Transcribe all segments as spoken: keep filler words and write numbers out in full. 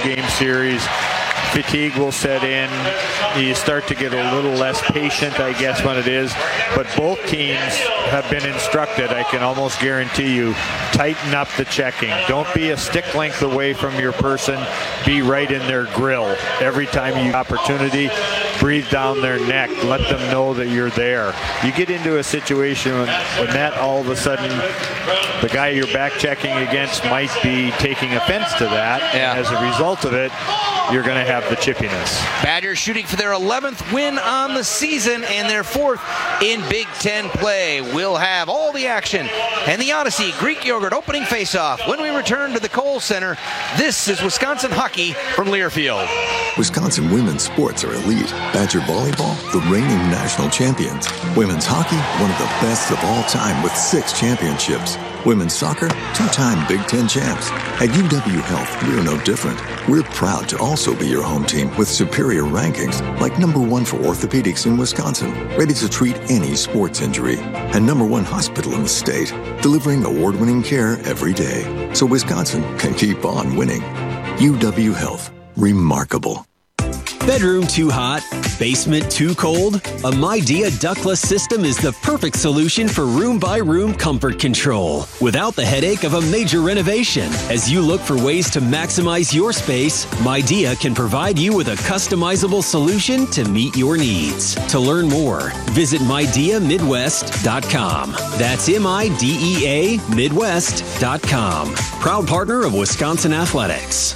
two-game series. Fatigue will set in. You start to get a little less patient, I guess, when it is. But both teams have been instructed, I can almost guarantee you, tighten up the checking. Don't be a stick length away from your person. Be right in their grill. Every time you have opportunity, breathe down their neck. Let them know that you're there. You get into a situation when, when that all of a sudden, the guy you're back checking against might be taking offense to that. Yeah. And as a result of it, you're going to have the chippiness. Badgers shooting for their eleventh win on the season and their fourth in Big Ten play. We'll have all the action and the Odyssey Greek Yogurt opening face-off when we return to the Kohl Center. This is Wisconsin hockey from Learfield. Wisconsin women's sports are elite. Badger volleyball, the reigning national champions. Women's hockey, one of the best of all time with six championships. Women's soccer, two-time Big Ten champs. At U W Health, we're no different. We're proud to also be your home team with superior rankings, like number one for orthopedics in Wisconsin, ready to treat any sports injury, and number one hospital in the state, delivering award-winning care every day, so Wisconsin can keep on winning. U W Health, remarkable. Bedroom too hot? Basement too cold? A Midea ductless system is the perfect solution for room-by-room comfort control, without the headache of a major renovation. As you look for ways to maximize your space, Midea can provide you with a customizable solution to meet your needs. To learn more, visit midea midwest dot com. That's M I D E A Midwest dot com. Proud partner of Wisconsin Athletics.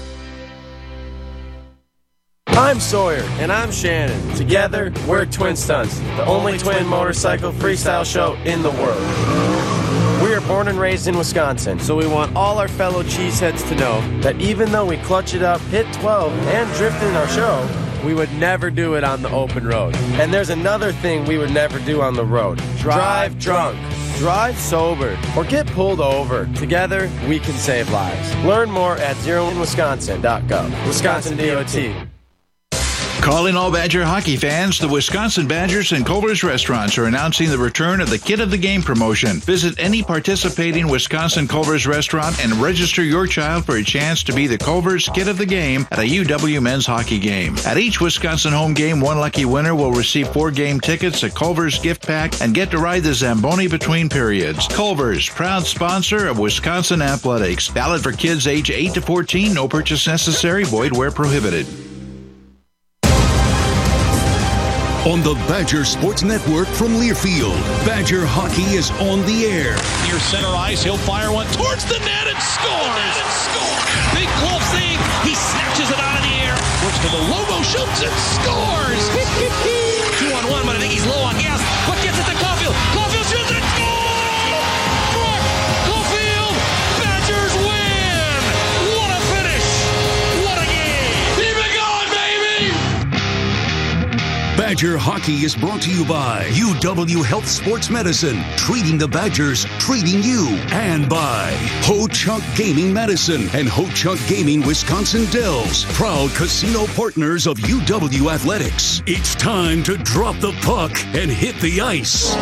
I'm Sawyer. And I'm Shannon. Together, we're Twin Stunts, the only twin motorcycle freestyle show in the world. We are born and raised in Wisconsin, so we want all our fellow cheeseheads to know that even though we clutch it up, hit twelve, and drift in our show, we would never do it on the open road. And there's another thing we would never do on the road. Drive drunk. Drive sober or get pulled over. Together, we can save lives. Learn more at zero in wisconsin dot gov. Wisconsin D O T. Calling all Badger hockey fans, the Wisconsin Badgers and Culver's Restaurants are announcing the return of the Kid of the Game promotion. Visit any participating Wisconsin Culver's restaurant and register your child for a chance to be the Culver's Kid of the Game at a U W men's hockey game. At each Wisconsin home game, one lucky winner will receive four game tickets, a Culver's gift pack, and get to ride the Zamboni between periods. Culver's, proud sponsor of Wisconsin Athletics. Valid for kids age eight to fourteen. No purchase necessary. Void where prohibited. On the Badger Sports Network from Learfield, Badger hockey is on the air. Near center ice, he'll fire one towards the net and scores! And scores! Big glove save, he snatches it out of the air, works for the logo, shoots and scores! Two on one, but I think he's low on gas, but gets it to Caulfield. Caulfield shoots and scores! Caulfield, Badgers win! What a finish! What a game! Keep it going, baby! Badger hockey is brought to you by U W Health Sports Medicine, treating the Badgers, treating you, and by Ho Chunk Gaming Medicine and Ho Chunk Gaming Wisconsin Dells, proud casino partners of U W Athletics. It's time to drop the puck and hit the ice.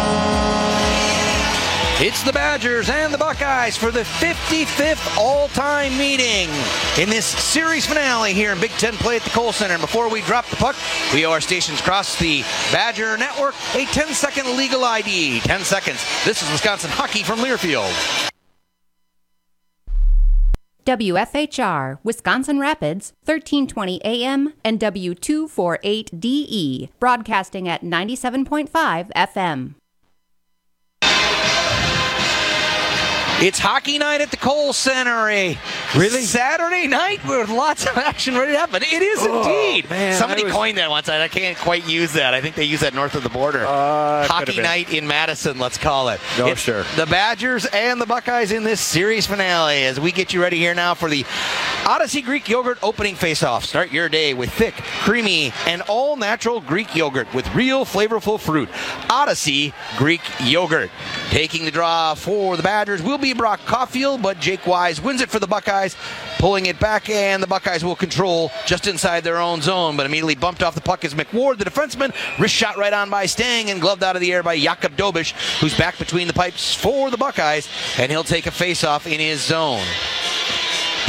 It's the Badgers and the Buckeyes for the fifty-fifth all-time meeting in this series finale here in Big Ten play at the Kohl Center. And before we drop the puck, we owe our stations across the Badger Network a ten-second legal I D. ten seconds. This is Wisconsin hockey from Learfield. W F H R, Wisconsin Rapids, thirteen twenty A M and W two forty-eight D E, broadcasting at ninety-seven point five F M. It's hockey night at the Kohl Center. A really Saturday night with lots of action ready to happen. It is oh, indeed. Man, Somebody was... coined that once. I can't quite use that. I think they use that north of the border. Uh, hockey night in Madison, let's call it. No, it's sure. The Badgers and the Buckeyes in this series finale as we get you ready here now for the Odyssey Greek Yogurt opening face-off. Start your day with thick, creamy, and all-natural Greek yogurt with real flavorful fruit. Odyssey Greek Yogurt. Taking the draw for the Badgers will be Brock Caulfield, but Jake Wise wins it for the Buckeyes, pulling it back, and the Buckeyes will control just inside their own zone, but immediately bumped off the puck is McWard, the defenseman. Wrist shot right on by Stang and gloved out of the air by Jakob Dobish, who's back between the pipes for the Buckeyes, and he'll take a face-off in his zone.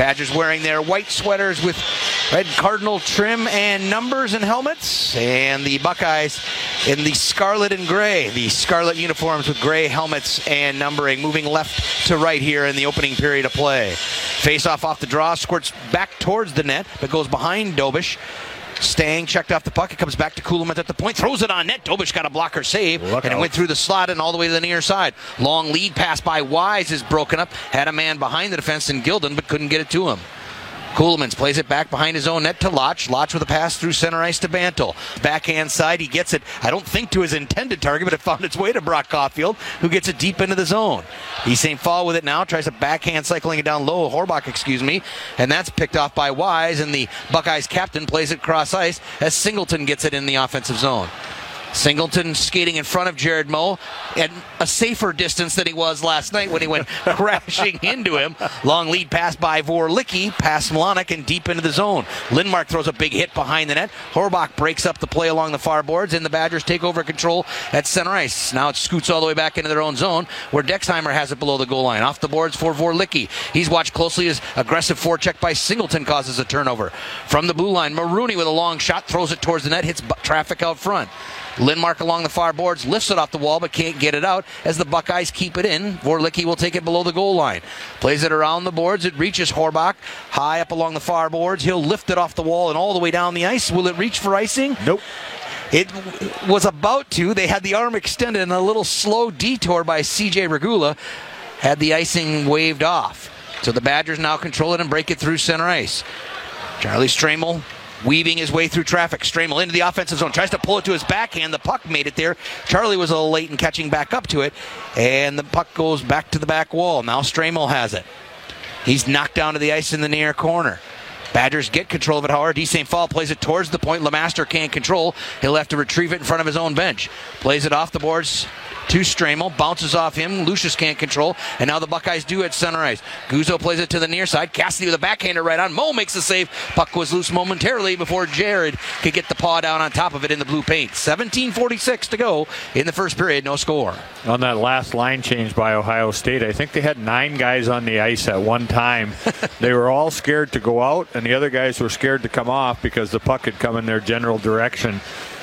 Badgers wearing their white sweaters with red cardinal trim and numbers and helmets. And the Buckeyes in the scarlet and gray. The scarlet uniforms with gray helmets and numbering, moving left to right here in the opening period of play. Face-off off the draw, squirts back towards the net, but goes behind Dobish. Stang checked off the puck. It comes back to Kuhlman at the point. Throws it on net. Dobish got a blocker save. Look and out. it went through the slot and all the way to the near side. Long lead pass by Wise is broken up. Had a man behind the defense in Gilden, but couldn't get it to him. Kuhlman plays it back behind his own net to Lotch. Lotch with a pass through center ice to Bantle. Backhand side, he gets it, I don't think to his intended target, but it found its way to Brock Caulfield, who gets it deep into the zone. He's Saint Paul with it now, tries to backhand cycling it down low, Horbach, excuse me, and that's picked off by Wise, and the Buckeyes captain plays it cross ice as Singleton gets it in the offensive zone. Singleton skating in front of Jared Moe at a safer distance than he was last night when he went crashing into him. Long lead pass by Vorlicki, past Mlonic and deep into the zone. Lindmark throws a big hit behind the net. Horbach breaks up the play along the far boards, and the Badgers take over control at center ice. Now it scoots all the way back into their own zone, where Dexheimer has it below the goal line. Off the boards for Vorlicki. He's watched closely as aggressive forecheck by Singleton causes a turnover. From the blue line, Marooney with a long shot, throws it towards the net, hits bu- traffic out front. Lindmark along the far boards, lifts it off the wall but can't get it out as the Buckeyes keep it in. Vorlicki will take it below the goal line. Plays it around the boards. It reaches Horbach high up along the far boards. He'll lift it off the wall and all the way down the ice. Will it reach for icing? Nope. It was about to. They had the arm extended and a little slow detour by C J Regula had the icing waved off. So the Badgers now control it and break it through center ice. Charlie Stramel weaving his way through traffic. Stramel into the offensive zone. Tries to pull it to his backhand. The puck made it there. Charlie was a little late in catching back up to it. And the puck goes back to the back wall. Now Stramel has it. He's knocked down to the ice in the near corner. Badgers get control of it, however. D. Saint Paul plays it towards the point. Lemaster can't control. He'll have to retrieve it in front of his own bench. Plays it off the boards to Stramel. Bounces off him. Lucius can't control. And now the Buckeyes do at center ice. Guzzo plays it to the near side. Cassidy with a backhander right on. Moe makes the save. Puck was loose momentarily before Jared could get the paw down on top of it in the blue paint. seventeen forty-six to go in the first period. No score. On that last line change by Ohio State, I think they had nine guys on the ice at one time. They were all scared to go out, and the other guys were scared to come off because the puck had come in their general direction.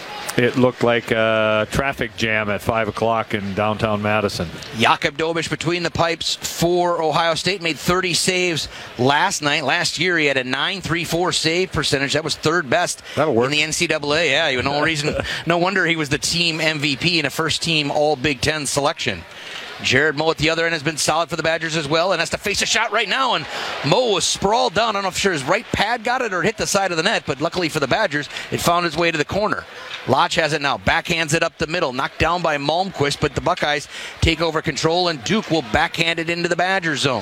It looked like a traffic jam at five o'clock in downtown Madison. Jakob Dobish between the pipes for Ohio State. Made thirty saves last night. Last year he had a nine three four save percentage. That was third best That'll work. in the N C double A. Yeah, you no reason, no wonder he was the team M V P in a first-team All-Big Ten selection. Jared Moe at the other end has been solid for the Badgers as well and has to face a shot right now, and Moe was sprawled down. I don't know if sure his right pad got it or it hit the side of the net, but luckily for the Badgers, it found its way to the corner. Lodge has it now, backhands it up the middle, knocked down by Malmquist, but the Buckeyes take over control, and Duke will backhand it into the Badgers zone.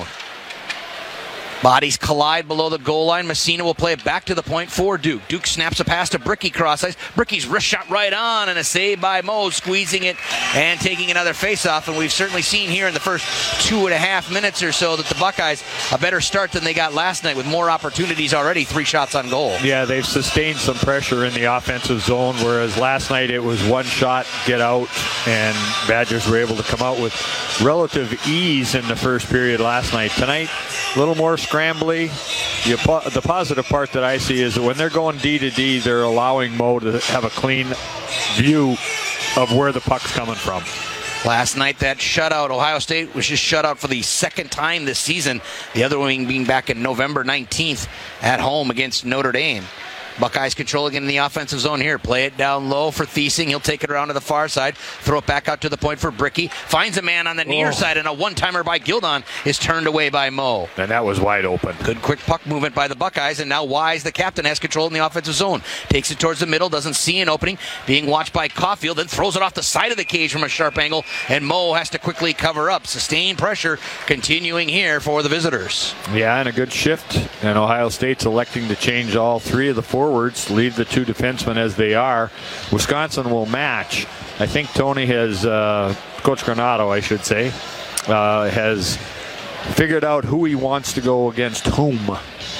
Bodies collide below the goal line. Messina will play it back to the point for Duke. Duke snaps a pass to Bricky cross ice. Bricky's wrist shot right on, and a save by Moe, squeezing it and taking another faceoff. And we've certainly seen here in the first two and a half minutes or so that the Buckeyes a better start than they got last night with more opportunities already. Three shots on goal. Yeah, they've sustained some pressure in the offensive zone, whereas last night it was one shot, get out, and Badgers were able to come out with relative ease in the first period last night. Tonight, a little more scrambly. The, the positive part that I see is that when they're going D to D, they're allowing Moe to have a clean view of where the puck's coming from. Last night, that shutout, Ohio State was just shut out for the second time this season. The other one being back in November nineteenth at home against Notre Dame. Buckeyes controlling it in the offensive zone here. Play it down low for Thiesing. He'll take it around to the far side. Throw it back out to the point for Bricky. Finds a man on the near oh. side, and a one-timer by Gildon is turned away by Moe. And that was wide open. Good quick puck movement by the Buckeyes, and now Wise, the captain, has control in the offensive zone. Takes it towards the middle, doesn't see an opening. Being watched by Caulfield, then throws it off the side of the cage from a sharp angle, and Moe has to quickly cover up. Sustained pressure continuing here for the visitors. Yeah, and a good shift. And Ohio State's electing to change all three of the forwards. Leave the two defensemen as they are. Wisconsin will match. I think Tony has, uh, Coach Granato, I should say, uh, has figured out who he wants to go against whom.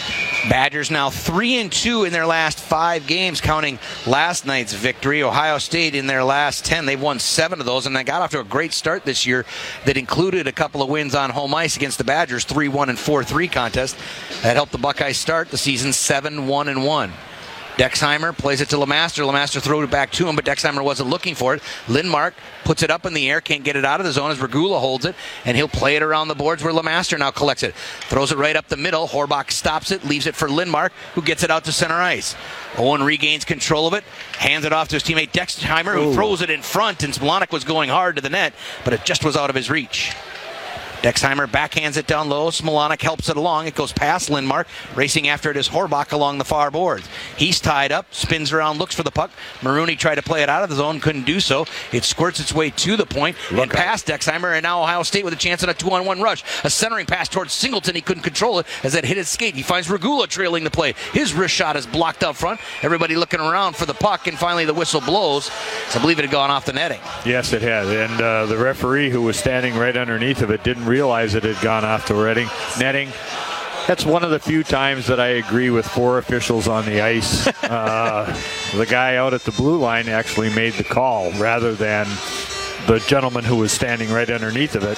Badgers now three and two in their last five games, counting last night's victory. Ohio State in their last ten, they've won seven of those, and they got off to a great start this year that included a couple of wins on home ice against the Badgers, three one and four three contest. That helped the Buckeyes start the season seven one and one. Dexheimer plays it to LeMaster. LeMaster throws it back to him, but Dexheimer wasn't looking for it. Lindmark puts it up in the air, can't get it out of the zone as Regula holds it, and he'll play it around the boards where LeMaster now collects it. Throws it right up the middle. Horbach stops it, leaves it for Lindmark, who gets it out to center ice. Owen regains control of it, hands it off to his teammate Dexheimer, who Ooh. throws it in front, and Smolonic was going hard to the net, but it just was out of his reach. Dexheimer backhands it down low. Smolonic helps it along. It goes past Lindmark. Racing after it is Horbach along the far boards. He's tied up, spins around, looks for the puck. Marooney tried to play it out of the zone, couldn't do so. It squirts its way to the point Look and past Dexheimer, and now Ohio State with a chance at a two-on-one rush. A centering pass towards Singleton. He couldn't control it as that hit his skate. He finds Regula trailing the play. His wrist shot is blocked up front. Everybody looking around for the puck, and finally the whistle blows. So I believe it had gone off the netting. Yes, it had, and uh, the referee, who was standing right underneath of it, didn't realize it had gone off the netting. netting. That's one of the few times that I agree with four officials on the ice. Uh, the guy out at the blue line actually made the call rather than the gentleman who was standing right underneath of it.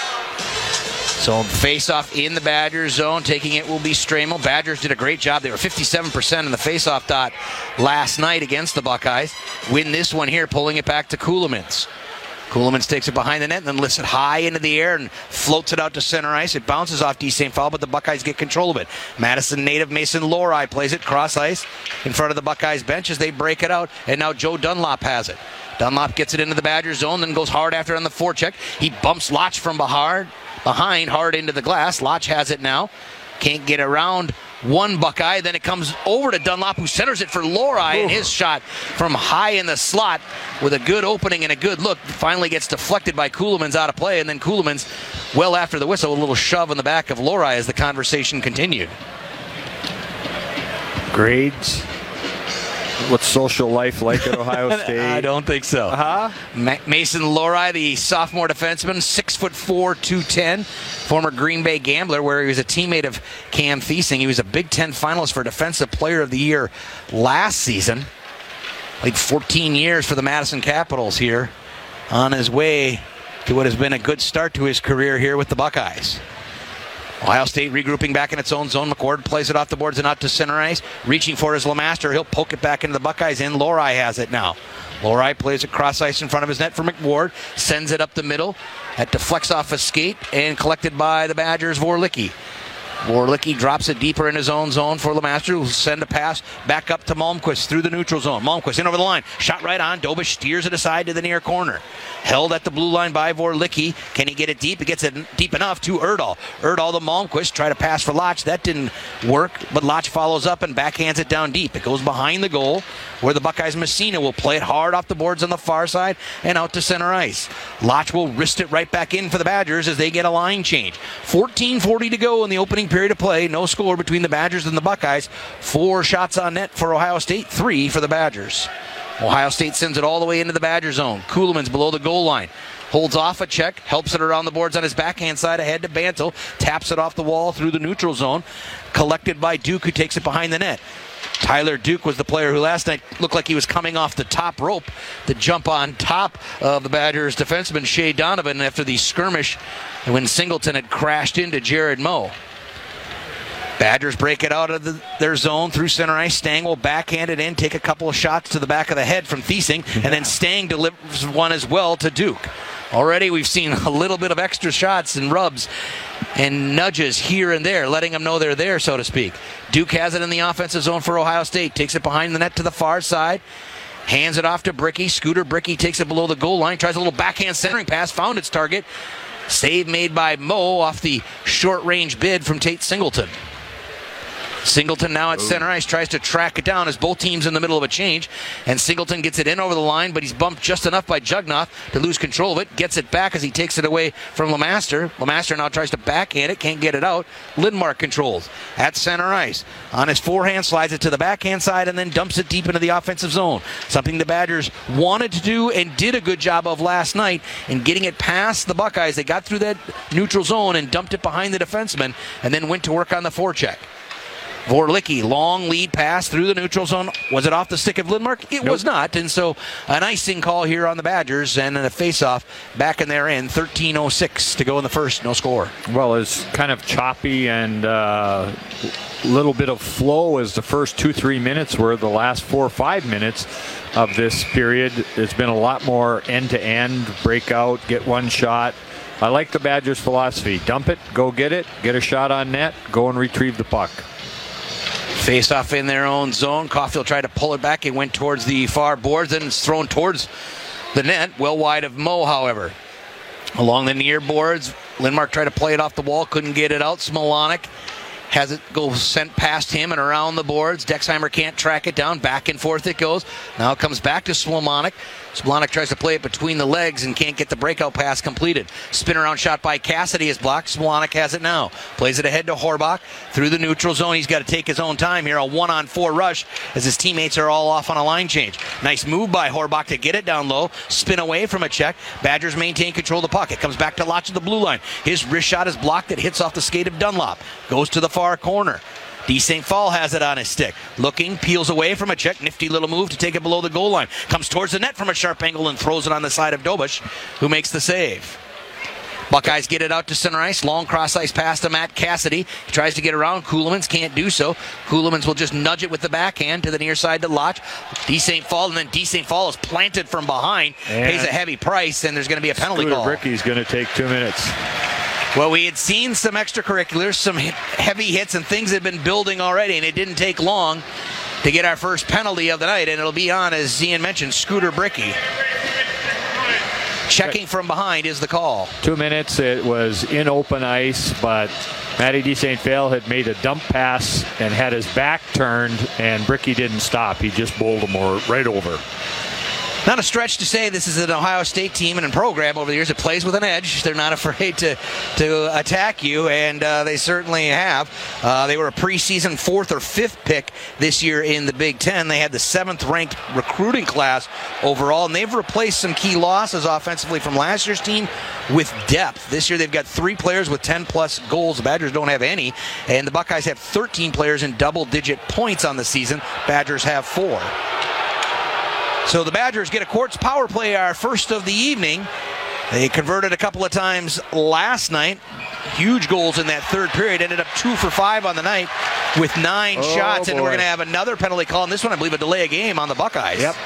So face-off in the Badgers zone. Taking it will be Stramel. Badgers did a great job. They were fifty-seven percent in the face-off dot last night against the Buckeyes. Win this one here, pulling it back to Ceulemans. Ceulemans takes it behind the net and then lifts it high into the air and floats it out to center ice. It bounces off D. Saint Paul, but the Buckeyes get control of it. Madison native Mason Lohrei plays it cross ice in front of the Buckeyes bench as they break it out, and now Joe Dunlop has it. Dunlop gets it into the Badgers zone, then goes hard after on the forecheck. He bumps Lotch from behind, behind hard into the glass. Lotch has it now. Can't get around one Buckeye. Then it comes over to Dunlop, who centers it for Lohrei, and his shot from high in the slot with a good opening and a good look finally gets deflected by Ceulemans out of play, and then Ceulemans, well after the whistle, a little shove in the back of Lohrei as the conversation continued. Grades? What's social life like at Ohio State? I don't think so. Uh-huh. Ma- Mason Lohrei, the sophomore defenseman, six foot four, two ten, former Green Bay Gambler, where he was a teammate of Cam Thiesing. He was a Big Ten finalist for Defensive Player of the Year last season. Played fourteen years for the Madison Capitals here, on his way to what has been a good start to his career here with the Buckeyes. Ohio State regrouping back in its own zone. McCord plays it off the boards and out to center ice. Reaching for his LeMaster. He'll poke it back into the Buckeyes in. Lohrei has it now. Lohrei plays it cross ice in front of his net for McWard. Sends it up the middle. That deflects off a skate and collected by the Badgers' Vorlicki. Vorlicki drops it deeper in his own zone for LeMaster, who'll send a pass back up to Malmquist through the neutral zone. Malmquist in over the line. Shot right on. Dobish steers it aside to the near corner. Held at the blue line by Vorlicki. Can he get it deep? He gets it deep enough to Erdahl. Erdahl to Malmquist. Try to pass for Lotch. That didn't work, but Lotch follows up and backhands it down deep. It goes behind the goal, where the Buckeyes Messina will play it hard off the boards on the far side and out to center ice. Lotch will wrist it right back in for the Badgers as they get a line change. fourteen forty to go in the opening period of play. No score between the Badgers and the Buckeyes. Four shots on net for Ohio State, three for the Badgers. Ohio State sends it all the way into the Badger zone. Ceulemans below the goal line. Holds off a check, helps it around the boards on his backhand side ahead to Bantle. Taps it off the wall through the neutral zone. Collected by Duke, who takes it behind the net. Tyler Duke was the player who last night looked like he was coming off the top rope to jump on top of the Badgers defenseman Shea Donovan after the skirmish when Singleton had crashed into Jared Moe. Badgers break it out of the, their zone through center ice. Stang will backhand it in, take a couple of shots to the back of the head from Thiesing, and then Stang delivers one as well to Duke. Already we've seen a little bit of extra shots and rubs and nudges here and there, letting them know they're there, so to speak. Duke has it in the offensive zone for Ohio State. Takes it behind the net to the far side. Hands it off to Bricky. Scooter Bricky takes it below the goal line. Tries a little backhand centering pass. Found its target. Save made by Moe off the short-range bid from Tate Singleton. Singleton now at center ice tries to track it down as both teams in the middle of a change, and Singleton gets it in over the line, but he's bumped just enough by Jugnoff to lose control of it. Gets it back as he takes it away from LeMaster. LeMaster now tries to backhand it, can't get it out. Lindmark controls at center ice. On his forehand, slides it to the backhand side and then dumps it deep into the offensive zone. Something the Badgers wanted to do and did a good job of last night in getting it past the Buckeyes. They got through that neutral zone and dumped it behind the defenseman and then went to work on the forecheck. Vorlicki, long lead pass through the neutral zone. Was it off the stick of Lindmark? It nope. was not. And so an icing call here on the Badgers, and then a face-off back in their end. thirteen oh six to go in the first. No score. Well, it's kind of choppy and a uh, little bit of flow as the first two, three minutes were. The last four or five minutes of this period, it's been a lot more end-to-end, break out, get one shot. I like the Badgers' philosophy. Dump it, go get it, get a shot on net, go and retrieve the puck. Face off in their own zone. Caulfield tried to pull it back. It went towards the far boards, then it's thrown towards the net, well wide of Moe, however. Along the near boards, Lindmark tried to play it off the wall, couldn't get it out. Smolonic has it go sent past him and around the boards. Dexheimer can't track it down. Back and forth it goes. Now it comes back to Smolonic. Smolonic tries to play it between the legs and can't get the breakout pass completed. Spin around shot by Cassidy is blocked. Smolonic has it now. Plays it ahead to Horbach through the neutral zone. He's got to take his own time here. A one-on-four rush as his teammates are all off on a line change. Nice move by Horbach to get it down low. Spin away from a check. Badgers maintain control of the puck. It comes back to Lotch at the blue line. His wrist shot is blocked. It hits off the skate of Dunlop. Goes to the far corner. D. Saint Paul has it on his stick. Looking, peels away from a check. Nifty little move to take it below the goal line. Comes towards the net from a sharp angle and throws it on the side of Dobush, who makes the save. Buckeyes get it out to center ice. Long cross ice pass to Matt Cassidy. He tries to get around. Coolemans can't do so. Coolemans will just nudge it with the backhand to the near side to Lotch. D. Saint Paul, and then D. Saint Paul is planted from behind. And pays a heavy price, and there's going to be a penalty Scooter call. Bricky's going to take two minutes. Well, we had seen some extracurriculars, some heavy hits and things that had been building already, and it didn't take long to get our first penalty of the night, and it'll be on, as Ian mentioned, Scooter Bricky. Checking from behind is the call. Two minutes, it was in open ice, but Matty D. Saint Paul had made a dump pass and had his back turned, and Bricky didn't stop. He just bowled him right over. Not a stretch to say this is an Ohio State team and a program over the years that plays with an edge. They're not afraid to, to attack you, and uh, they certainly have. Uh, they were a preseason fourth or fifth pick this year in the Big Ten. They had the seventh-ranked recruiting class overall, and they've replaced some key losses offensively from last year's team with depth. This year they've got three players with ten-plus goals. The Badgers don't have any, and the Buckeyes have thirteen players in double-digit points on the season. Badgers have four. So the Badgers get a Quartz power play, our first of the evening. They converted a couple of times last night. Huge goals in that third period. Ended up two for five on the night with nine oh, shots. And boy. We're going to have another penalty call. And this one, I believe, a delay of game on the Buckeyes. Yep.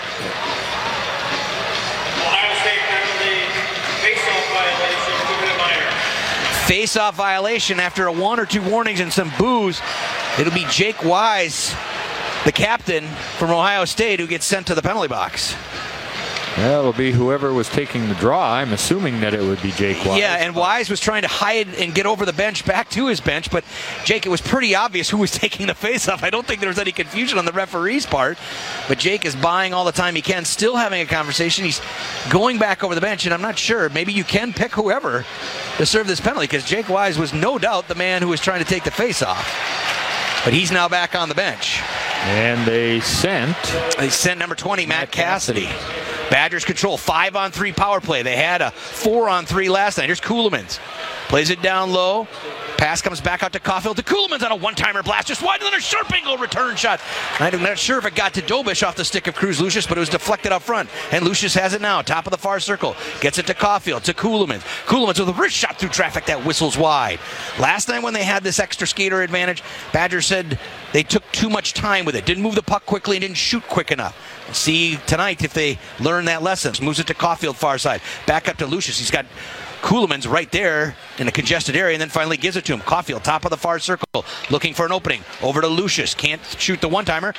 Ohio State penalty, face-off violation, Face-off violation after a one or two warnings and some boos. It'll be Jake Wise, the captain from Ohio State, who gets sent to the penalty box. Well, it'll be whoever was taking the draw. I'm assuming that it would be Jake Wise. Yeah, and Wise was trying to hide and get over the bench back to his bench, but Jake, it was pretty obvious who was taking the face-off. I don't think there was any confusion on the referee's part, but Jake is buying all the time he can, still having a conversation. He's going back over the bench, and I'm not sure. Maybe you can pick whoever to serve this penalty, because Jake Wise was no doubt the man who was trying to take the face-off. But he's now back on the bench. And they sent... They sent number twenty, Matt, Matt Cassidy. Cassidy. Badgers control five on three power play. They had a four on three last night. Here's Coolemans. Plays it down low. Pass comes back out to Caulfield to Coolemans on a one-timer blast. Just wide, and then a sharp angle return shot. I'm not sure if it got to Dobush off the stick of Cruz Lucius, but it was deflected up front. And Lucius has it now, top of the far circle. Gets it to Caulfield, to Coolemans. Coolemans with a wrist shot through traffic that whistles wide. Last time when they had this extra skater advantage, Badgers said they took too much time with it. Didn't move the puck quickly and didn't shoot quick enough. We'll see tonight if they learn that lesson. Moves it to Caulfield, far side. Back up to Lucius. He's got Coolemans right there in a congested area, and then finally gives it to him. Caulfield, top of the far circle, looking for an opening. Over to Lucius. Can't shoot the one-timer.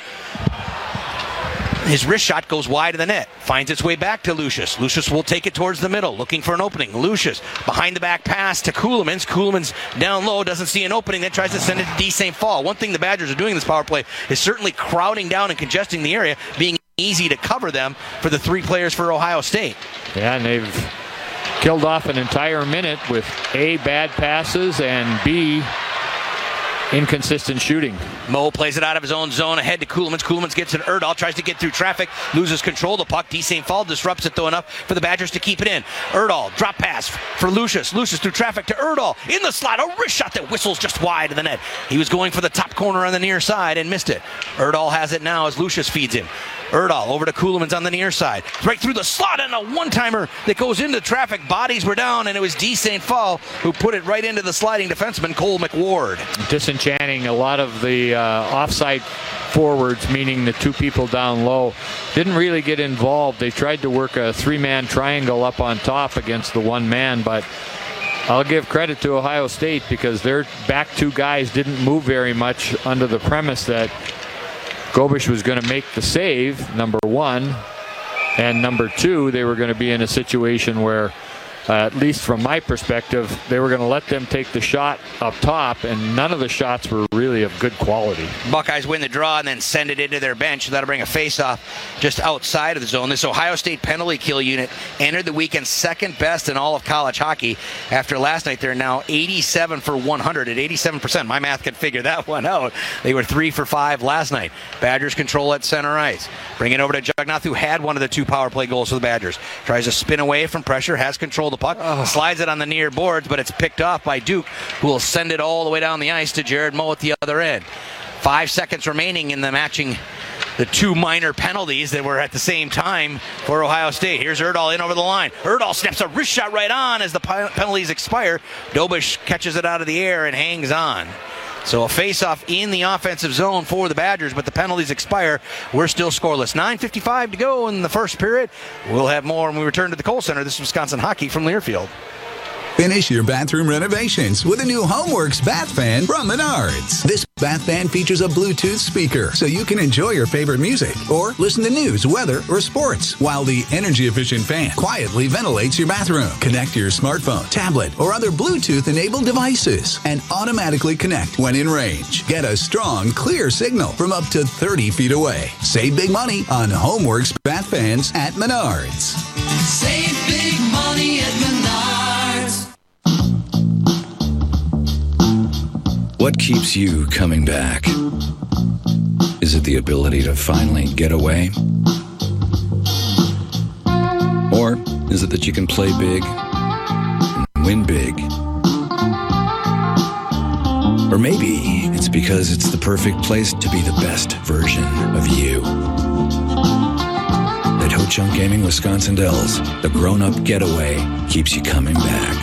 His wrist shot goes wide of the net. Finds its way back to Lucius. Lucius will take it towards the middle, looking for an opening. Lucius, behind the back pass to Coolemans. Coolemans down low, doesn't see an opening, then tries to send it to D. Saint Paul. One thing the Badgers are doing in this power play is certainly crowding down and congesting the area, being easy to cover them for the three players for Ohio State. Yeah, and they've killed off an entire minute with A, bad passes, and B, inconsistent shooting. Mo plays it out of his own zone ahead to Ceulemans. Ceulemans gets it. Erdahl tries to get through traffic, loses control of the puck. D. Saint Paul disrupts it though enough for the Badgers to keep it in. Erdahl, drop pass for Lucius. Lucius through traffic to Erdahl. In the slot, a wrist shot that whistles just wide of the net. He was going for the top corner on the near side and missed it. Erdahl has it now as Lucius feeds him. Erdahl over to Ceulemans on the near side. Right through the slot and a one-timer that goes into traffic. Bodies were down and it was D. Saint Paul who put it right into the sliding defenseman, Cole McWard. Disenchanting. A lot of the uh, offside forwards, meaning the two people down low, didn't really get involved. They tried to work a three-man triangle up on top against the one man, but I'll give credit to Ohio State because their back two guys didn't move very much under the premise that Gobish was going to make the save, number one, and number two, they were going to be in a situation where, uh, at least from my perspective, they were going to let them take the shot up top, and none of the shots were really of good quality. Buckeyes win the draw and then send it into their bench. That'll bring a face-off just outside of the zone. This Ohio State penalty kill unit entered the weekend second best in all of college hockey. After last night, they're now eighty-seven for one hundred at eighty-seven percent. My math can figure that one out. They were three for five last night. Badgers control at center ice. Bring it over to Jugnath, who had one of the two power play goals for the Badgers. Tries to spin away from pressure, has control of the puck, oh. slides it on the near boards, but it's picked off by Duke, who will send it all the way down the ice to Jared Moe at the other end. Five seconds remaining in the matching the two minor penalties that were at the same time for Ohio State. Here's Erdahl in over the line. Erdahl snaps a wrist shot right on as the penalties expire. Dobish catches it out of the air and hangs on. So a face-off in the offensive zone for the Badgers, but the penalties expire. We're still scoreless. nine fifty-five to go in the first period. We'll have more when we return to the Kohl Center. This is Wisconsin Hockey from Learfield. Finish your bathroom renovations with a new HomeWorks bath fan from Menards. This bath fan features a Bluetooth speaker so you can enjoy your favorite music or listen to news, weather, or sports, while the energy-efficient fan quietly ventilates your bathroom. Connect your smartphone, tablet, or other Bluetooth-enabled devices and automatically connect when in range. Get a strong, clear signal from up to thirty feet away. Save big money on HomeWorks bath fans at Menards. Save big money at Menards. What keeps you coming back? Is it the ability to finally get away? Or is it that you can play big and win big? Or maybe it's because it's the perfect place to be the best version of you. At Ho Chunk Gaming Wisconsin Dells, the grown-up getaway keeps you coming back.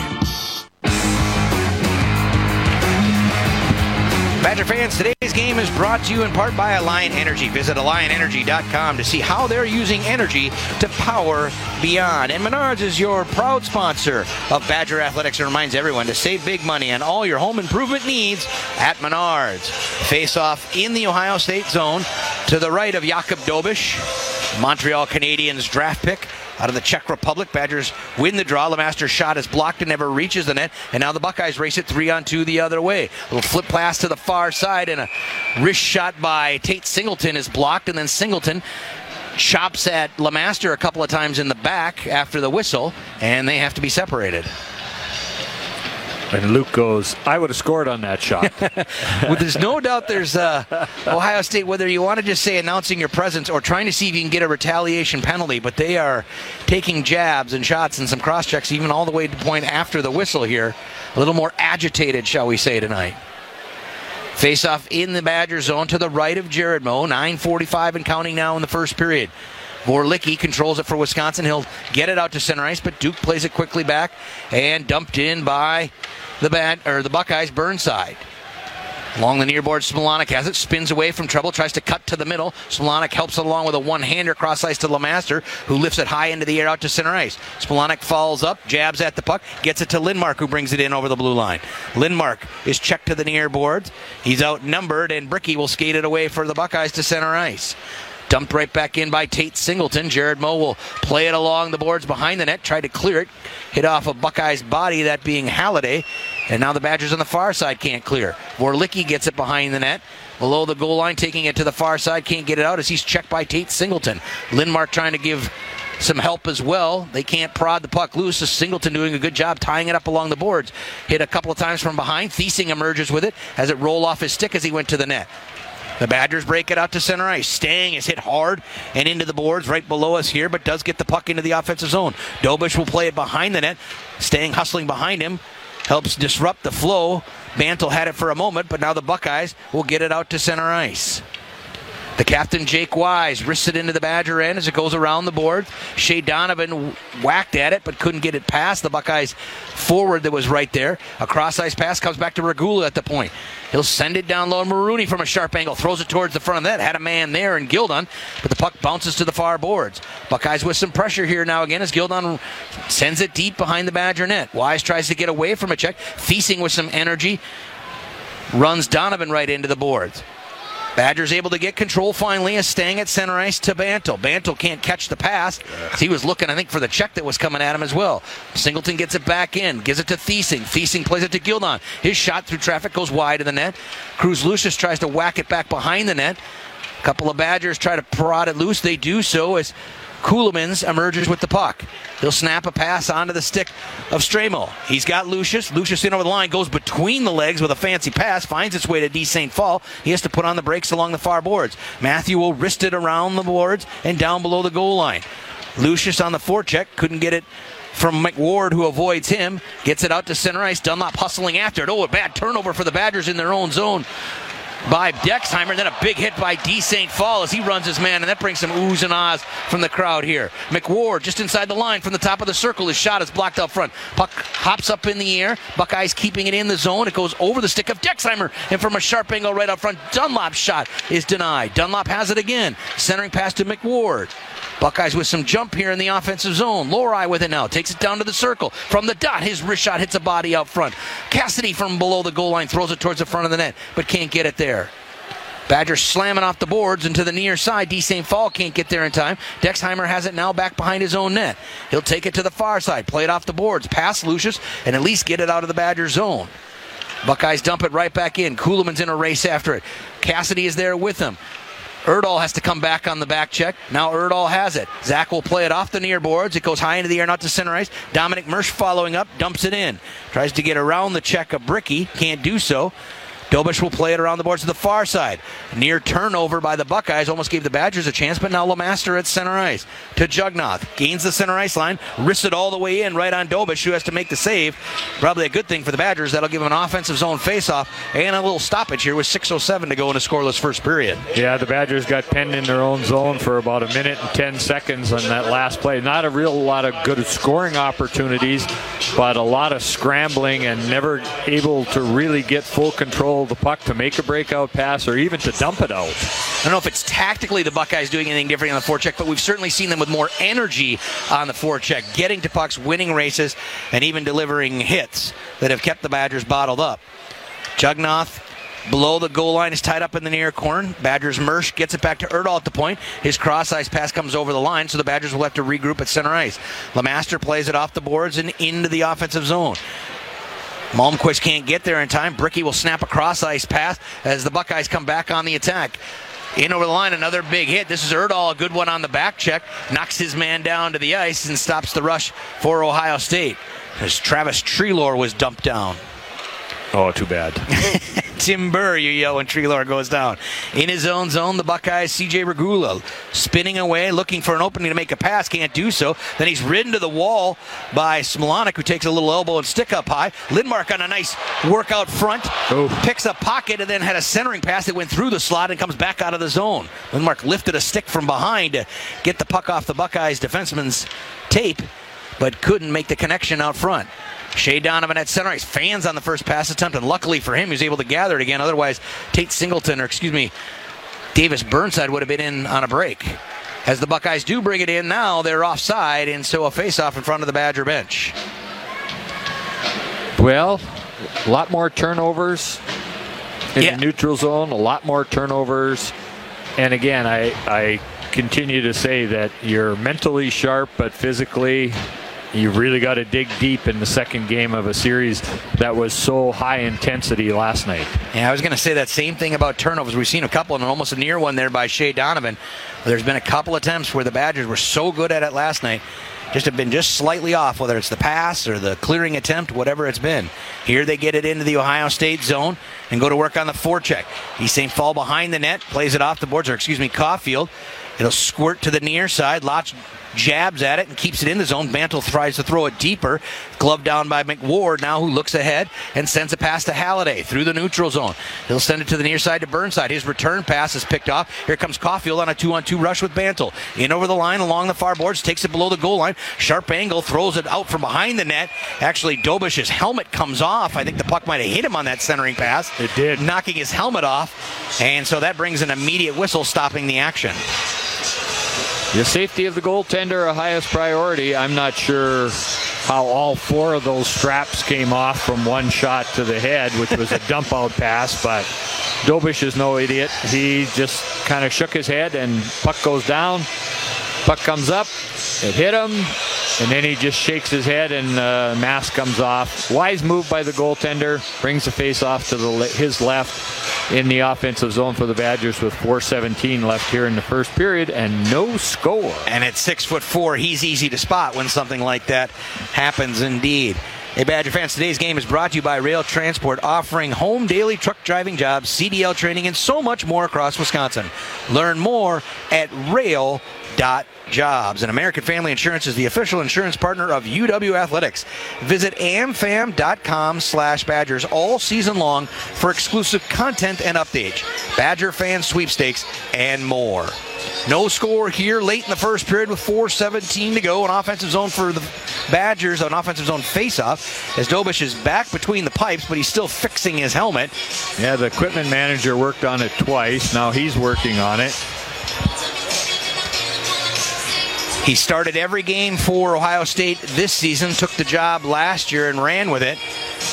Badger fans, today's game is brought to you in part by Alliant Energy. Visit alliant energy dot com to see how they're using energy to power beyond. And Menards is your proud sponsor of Badger Athletics and reminds everyone to save big money on all your home improvement needs at Menards. Face-off in the Ohio State zone to the right of Jakub Dobish, Montreal Canadiens draft pick. Out of the Czech Republic, Badgers win the draw. Lemaster's shot is blocked and never reaches the net. And now the Buckeyes race it three on two the other way. A little flip pass to the far side, and a wrist shot by Tate Singleton is blocked. And then Singleton chops at Lemaster a couple of times in the back after the whistle, and they have to be separated. And Luke goes, I would have scored on that shot. Well, there's no doubt there's uh, Ohio State, whether you want to just say announcing your presence or trying to see if you can get a retaliation penalty, but they are taking jabs and shots and some cross-checks even all the way to the point after the whistle here. A little more agitated, shall we say, tonight. Face-off in the Badger zone to the right of Jared Moe. nine forty-five and counting now in the first period. Vorlicki controls it for Wisconsin. He'll get it out to center ice, but Duke plays it quickly back and dumped in by the bad or the Buckeyes. Burnside along the near board. Smolonic has it, spins away from trouble, tries to cut to the middle. Smolonic helps it along with a one-hander cross ice to Lemaster, who lifts it high into the air out to center ice. Smolonic falls up, jabs at the puck, gets it to Lindmark, who brings it in over the blue line. Lindmark is checked to the near boards. He's outnumbered, and Bricky will skate it away for the Buckeyes to center ice. Dumped right back in by Tate Singleton. Jared Moe will play it along the boards behind the net, try to clear it. Hit off a Buckeye's body, that being Halliday. And now the Badgers on the far side can't clear. Vorlicki gets it behind the net. Below the goal line, taking it to the far side, can't get it out as he's checked by Tate Singleton. Lindmark trying to give some help as well. They can't prod the puck loose. Singleton doing a good job tying it up along the boards. Hit a couple of times from behind. Thiesing emerges with it. Has it roll off his stick as he went to the net. The Badgers break it out to center ice. Stang is hit hard and into the boards right below us here, but does get the puck into the offensive zone. Dobish will play it behind the net. Stang hustling behind him. Helps disrupt the flow. Bantle had it for a moment, but now the Buckeyes will get it out to center ice. The captain, Jake Wise, wrists it into the Badger end as it goes around the board. Shea Donovan whacked at it, but couldn't get it past the Buckeyes forward that was right there. A cross-ice pass comes back to Regula at the point. He'll send it down low. Marooney from a sharp angle throws it towards the front of the net. Had a man there in Gildon, but the puck bounces to the far boards. Buckeyes with some pressure here now again as Gildon sends it deep behind the Badger net. Wise tries to get away from a check. Thiesing with some energy runs Donovan right into the boards. Badgers able to get control finally as Stang at center ice to Bantle. Bantle can't catch the pass. He was looking, I think, for the check that was coming at him as well. Singleton gets it back in, gives it to Thiesing. Thiesing plays it to Gildon. His shot through traffic goes wide of the net. Cruz Lucius tries to whack it back behind the net. A couple of Badgers try to prod it loose. They do so as Ceulemans emerges with the puck. He'll snap a pass onto the stick of Stramo. He's got Lucius. Lucius in over the line, goes between the legs with a fancy pass, finds its way to D. Saint Paul. He has to put on the brakes along the far boards. Matthew will wrist it around the boards and down below the goal line. Lucius on the forecheck, couldn't get it from McWard, who avoids him. Gets it out to center ice. Dunlop hustling after it. Oh, a bad turnover for the Badgers in their own zone by Dexheimer, and then a big hit by D. Saint Paul as he runs his man, and that brings some oohs and ahs from the crowd here. McWard just inside the line from the top of the circle. His shot is blocked up front. Puck hops up in the air. Buckeyes keeping it in the zone. It goes over the stick of Dexheimer, and from a sharp angle right up front, Dunlop's shot is denied. Dunlop has it again. Centering pass to McWard. Buckeyes with some jump here in the offensive zone. Lohrei with it now. Takes it down to the circle. From the dot, his wrist shot hits a body out front. Cassidy from below the goal line throws it towards the front of the net, but can't get it there. Badgers slamming off the boards and to the near side. D. Saint Paul can't get there in time. Dexheimer has it now back behind his own net. He'll take it to the far side, play it off the boards, pass Lucius, and at least get it out of the Badgers zone. Buckeyes dump it right back in. Ceulemans in a race after it. Cassidy is there with him. Erdahl has to come back on the back check. Now Erdahl has it. Zach will play it off the near boards. It goes high into the air, not to center ice. Dominic Mersch following up, dumps it in. Tries to get around the check of Bricky. Can't do so. Dobish will play it around the boards to the far side. Near turnover by the Buckeyes. Almost gave the Badgers a chance, but now Lemaster at center ice. To Jugnoth. Gains the center ice line. Wrists it all the way in right on Dobish, who has to make the save. Probably a good thing for the Badgers. That'll give them an offensive zone faceoff and a little stoppage here with six oh seven to go in a scoreless first period. Yeah, the Badgers got penned in their own zone for about a minute and ten seconds on that last play. Not a real lot of good scoring opportunities, but a lot of scrambling and never able to really get full control the puck to make a breakout pass or even to dump it out. I don't know if it's tactically the Buckeyes doing anything different on the forecheck, but we've certainly seen them with more energy on the forecheck, getting to pucks, winning races, and even delivering hits that have kept the Badgers bottled up. Jugnoth below the goal line is tied up in the near corner. Badgers Mersch gets it back to Erdahl at the point. His cross-ice pass comes over the line, so the Badgers will have to regroup at center ice. Lemaster plays it off the boards and into the offensive zone. Malmquist can't get there in time. Bricky will snap a cross-ice pass as the Buckeyes come back on the attack. In over the line, another big hit. This is Erdahl, a good one on the back check. Knocks his man down to the ice and stops the rush for Ohio State as Travis Treloar was dumped down. Oh, too bad. Tim Burr, you yell when Treloar goes down. In his own zone, the Buckeyes, C J Regula, spinning away, looking for an opening to make a pass, can't do so. Then he's ridden to the wall by Smolonic, who takes a little elbow and stick up high. Lindmark on a nice work out front, Oof. picks a pocket, and then had a centering pass that went through the slot and comes back out of the zone. Lindmark lifted a stick from behind to get the puck off the Buckeyes defenseman's tape, but couldn't make the connection out front. Shea Donovan at center ice, fans on the first pass attempt, and luckily for him, he was able to gather it again. Otherwise, Tate Singleton, or excuse me, Davis Burnside would have been in on a break. As the Buckeyes do bring it in now, they're offside, and so a face-off in front of the Badger bench. Well, a lot more turnovers in yeah. the neutral zone, a lot more turnovers. And again, I, I continue to say that you're mentally sharp, but physically you really got to dig deep in the second game of a series that was so high intensity last night. Yeah, I was going to say that same thing about turnovers. We've seen a couple, and almost a near one there by Shea Donovan. There's been a couple attempts where the Badgers were so good at it last night, just have been just slightly off, whether it's the pass or the clearing attempt, whatever it's been. Here they get it into the Ohio State zone and go to work on the forecheck. East Saint fall behind the net, plays it off the boards, or excuse me, Caulfield. It'll squirt to the near side. Lotz jabs at it and keeps it in the zone. Bantle tries to throw it deeper. Glove down by McWard now, who looks ahead and sends a pass to Halliday through the neutral zone. He'll send it to the near side to Burnside. His return pass is picked off. Here comes Caulfield on a two-on-two rush with Bantle. In over the line along the far boards, takes it below the goal line. Sharp angle, throws it out from behind the net. Actually, Dobish's helmet comes off. I think the puck might have hit him on that centering pass. It did. Knocking his helmet off. And so that brings an immediate whistle, stopping the action. The safety of the goaltender, a highest priority. I'm not sure how all four of those straps came off from one shot to the head, which was a dump out pass, but Dobish is no idiot. He just kind of shook his head and puck goes down. Puck comes up, it hit him, and then he just shakes his head and uh, mask comes off. Wise move by the goaltender, brings the face off to the his left in the offensive zone for the Badgers with four seventeen left here in the first period and no score. And at six foot four, he's easy to spot when something like that happens indeed. Hey, Badger fans, today's game is brought to you by Rail Transport, offering home daily truck driving jobs, C D L training, and so much more across Wisconsin. Learn more at rail dot jobs. And American Family Insurance is the official insurance partner of U W Athletics. Visit amfam.com slash Badgers all season long for exclusive content and updates, Badger fan sweepstakes, and more. No score here late in the first period with four seventeen to go. An offensive zone for the Badgers, an offensive zone face-off as Dobish is back between the pipes, but he's still fixing his helmet. Yeah, the equipment manager worked on it twice. Now he's working on it. He started every game for Ohio State this season, took the job last year and ran with it.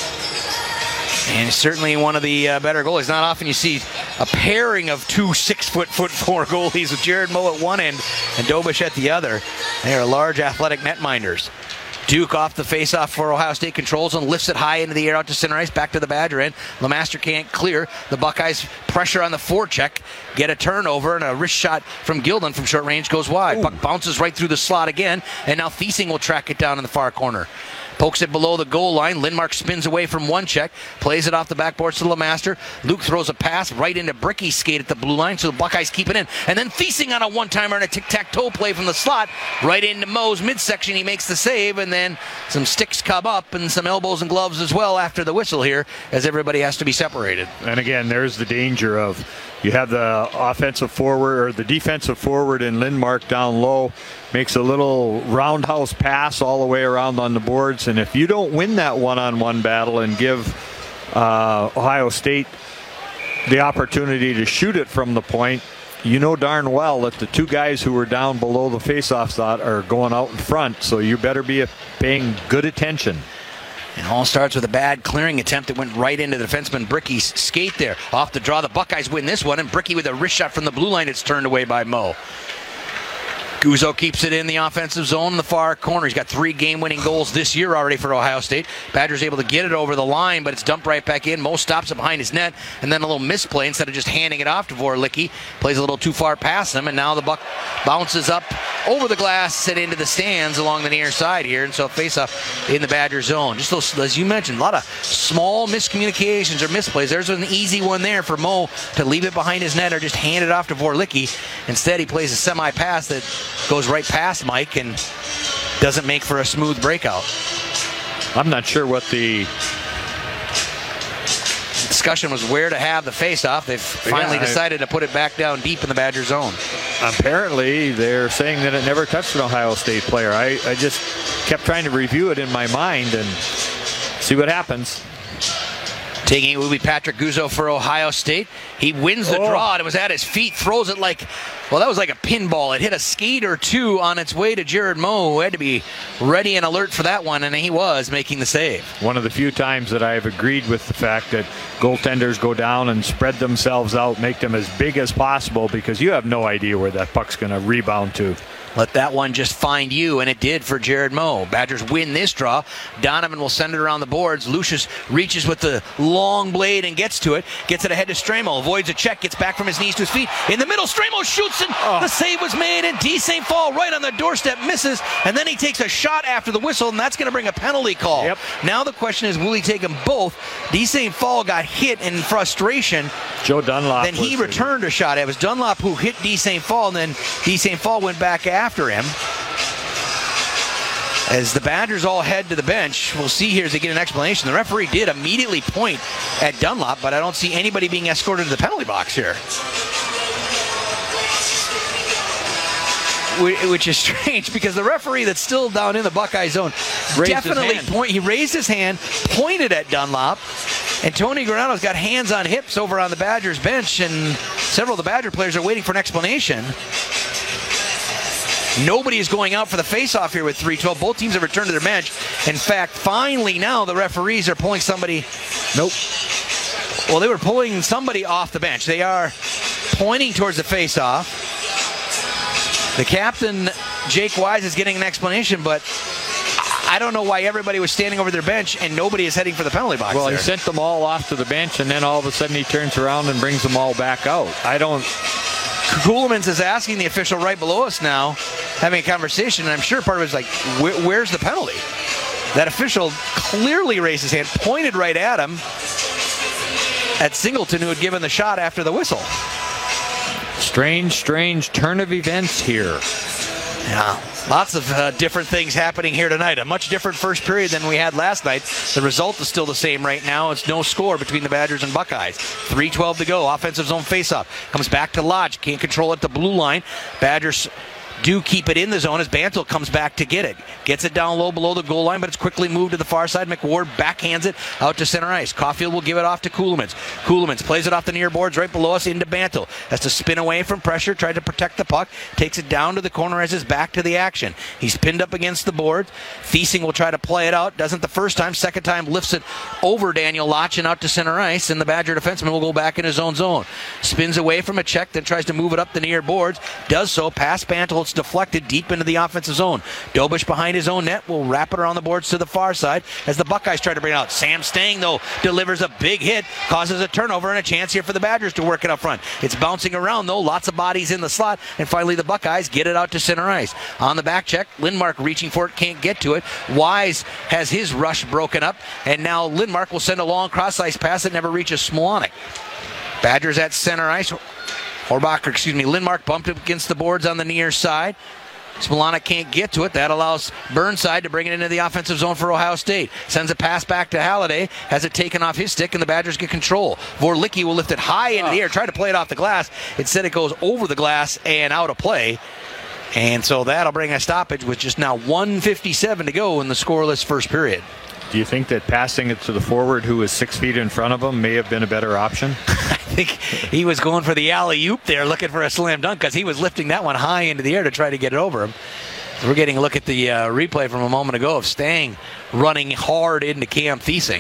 And certainly one of the uh, better goalies. Not often you see a pairing of two six-foot, foot four goalies with Jared Moe at one end and Dobish at the other. They are large athletic netminders. Duke off the face-off for Ohio State, controls and lifts it high into the air out to center ice, back to the Badger end. LeMaster can't clear. The Buckeyes pressure on the forecheck, get a turnover, and a wrist shot from Gildan from short range goes wide. Ooh. Puck bounces right through the slot again, and now Thiesing will track it down in the far corner. Pokes it below the goal line. Lindmark spins away from one check, plays it off the backboards to LeMaster. Luke throws a pass right into Bricky's skate at the blue line, so the Buckeyes keep it in. And then Thiesing on a one-timer and a tic-tac-toe play from the slot, right into Moe's midsection. He makes the save, and then some sticks come up and some elbows and gloves as well after the whistle here, as everybody has to be separated. And again, there's the danger of you have the offensive forward or the defensive forward in Lindmark down low, makes a little roundhouse pass all the way around on the boards, and if you don't win that one-on-one battle and give uh, Ohio State the opportunity to shoot it from the point, you know darn well that the two guys who were down below the face-off slot are going out in front, so you better be paying good attention. And all starts with a bad clearing attempt that went right into the defenseman Bricky's skate there. Off the draw, the Buckeyes win this one, and Bricky with a wrist shot from the blue line, it's turned away by Moe. Guzzo keeps it in the offensive zone in the far corner. He's got three game-winning goals this year already for Ohio State. Badgers able to get it over the line, but it's dumped right back in. Moe stops it behind his net, and then a little misplay. Instead of just handing it off to Vorlicki, plays a little too far past him, and now the buck bounces up over the glass and into the stands along the near side here, and so face-off in the Badger zone. Just those, as you mentioned, a lot of small miscommunications or misplays. There's an easy one there for Moe to leave it behind his net or just hand it off to Vorlicki. Instead, he plays a semi-pass that goes right past Mike and doesn't make for a smooth breakout. I'm not sure what the discussion was where to have the face-off. They've finally yeah, decided to put it back down deep in the Badger zone. Apparently, they're saying that it never touched an Ohio State player. I, I just kept trying to review it in my mind and see what happens. Taking it will be Patrick Guzzo for Ohio State. He wins the oh. draw, and it was at his feet, throws it like, well, that was like a pinball. It hit a skate or two on its way to Jared Moe, who had to be ready and alert for that one, and he was making the save. One of the few times that I've agreed with the fact that goaltenders go down and spread themselves out, make them as big as possible, because you have no idea where that puck's going to rebound to. Let that one just find you, and it did for Jared Moe. Badgers win this draw. Donovan will send it around the boards. Lucius reaches with the long blade and gets to it. Gets it ahead to Stramo. Avoids a check. Gets back from his knees to his feet. In the middle, Stramo shoots, and oh. the save was made, and D. Saint Paul right on the doorstep misses, and then he takes a shot after the whistle, and that's going to bring a penalty call. Yep. Now the question is, will he take them both? D. Saint Paul got hit in frustration. Joe Dunlop. Then he returned a shot. It was Dunlop who hit D. Saint Paul, and then D. Saint Paul went back after him. As the Badgers all head to the bench, we'll see here as they get an explanation. The referee did immediately point at Dunlop, but I don't see anybody being escorted to the penalty box here. Which is strange because the referee that's still down in the Buckeye zone raised definitely point. He raised his hand, pointed at Dunlop, and Tony Granado's got hands on hips over on the Badgers bench, and several of the Badger players are waiting for an explanation. Nobody is going out for the face-off here with three twelve. Both teams have returned to their bench. In fact, finally now the referees are pulling somebody. Nope. Well, they were pulling somebody off the bench. They are pointing towards the face-off. The captain, Jake Wise, is getting an explanation, but I don't know why everybody was standing over their bench and nobody is heading for the penalty box. Well, there. he sent them all off to the bench, and then all of a sudden he turns around and brings them all back out. I don't... Coolemans is asking the official right below us now, having a conversation, and I'm sure part of it is like, where, where's the penalty? That official clearly raised his hand, pointed right at him, at Singleton, who had given the shot after the whistle. Strange, strange turn of events here. Yeah, lots of uh, different things happening here tonight. A much different first period than we had last night. The result is still the same right now. It's no score between the Badgers and Buckeyes. three twelve to go. Offensive zone faceoff. Comes back to Lodge. Can't control it. The blue line. Badgers do keep it in the zone as Bantle comes back to get it. Gets it down low below the goal line, but it's quickly moved to the far side. McWard backhands it out to center ice. Caulfield will give it off to Coolemans. Coolemans plays it off the near boards right below us into Bantle. Has to spin away from pressure, tried to protect the puck. Takes it down to the corner as his back to the action. He's pinned up against the board. Thiesing will try to play it out. Doesn't the first time. Second time lifts it over Daniel Lachin out to center ice, and the Badger defenseman will go back in his own zone. Spins away from a check, then tries to move it up the near boards. Does so past Bantle. It's deflected deep into the offensive zone. Dobish behind his own net will wrap it around the boards to the far side as the Buckeyes try to bring it out. Sam Stang, though, delivers a big hit, causes a turnover and a chance here for the Badgers to work it up front. It's bouncing around, though. Lots of bodies in the slot, and finally the Buckeyes get it out to center ice. On the back check, Lindmark reaching for it, can't get to it. Wise has his rush broken up, and now Lindmark will send a long cross-ice pass that never reaches Smolonic. Badgers at center ice. Horbacher, excuse me, Lindmark bumped up against the boards on the near side. Smolonic can't get to it. That allows Burnside to bring it into the offensive zone for Ohio State. Sends a pass back to Halliday. Has it taken off his stick, and the Badgers get control. Vorlicki will lift it high into the air, try to play it off the glass. Instead, it goes over the glass and out of play. And so that'll bring a stoppage with just now one fifty-seven to go in the scoreless first period. Do you think that passing it to the forward who is six feet in front of him may have been a better option? I think he was going for the alley-oop there, looking for a slam dunk, because he was lifting that one high into the air to try to get it over him. So we're getting a look at the uh, replay from a moment ago of Stang running hard into Cam Thiesing.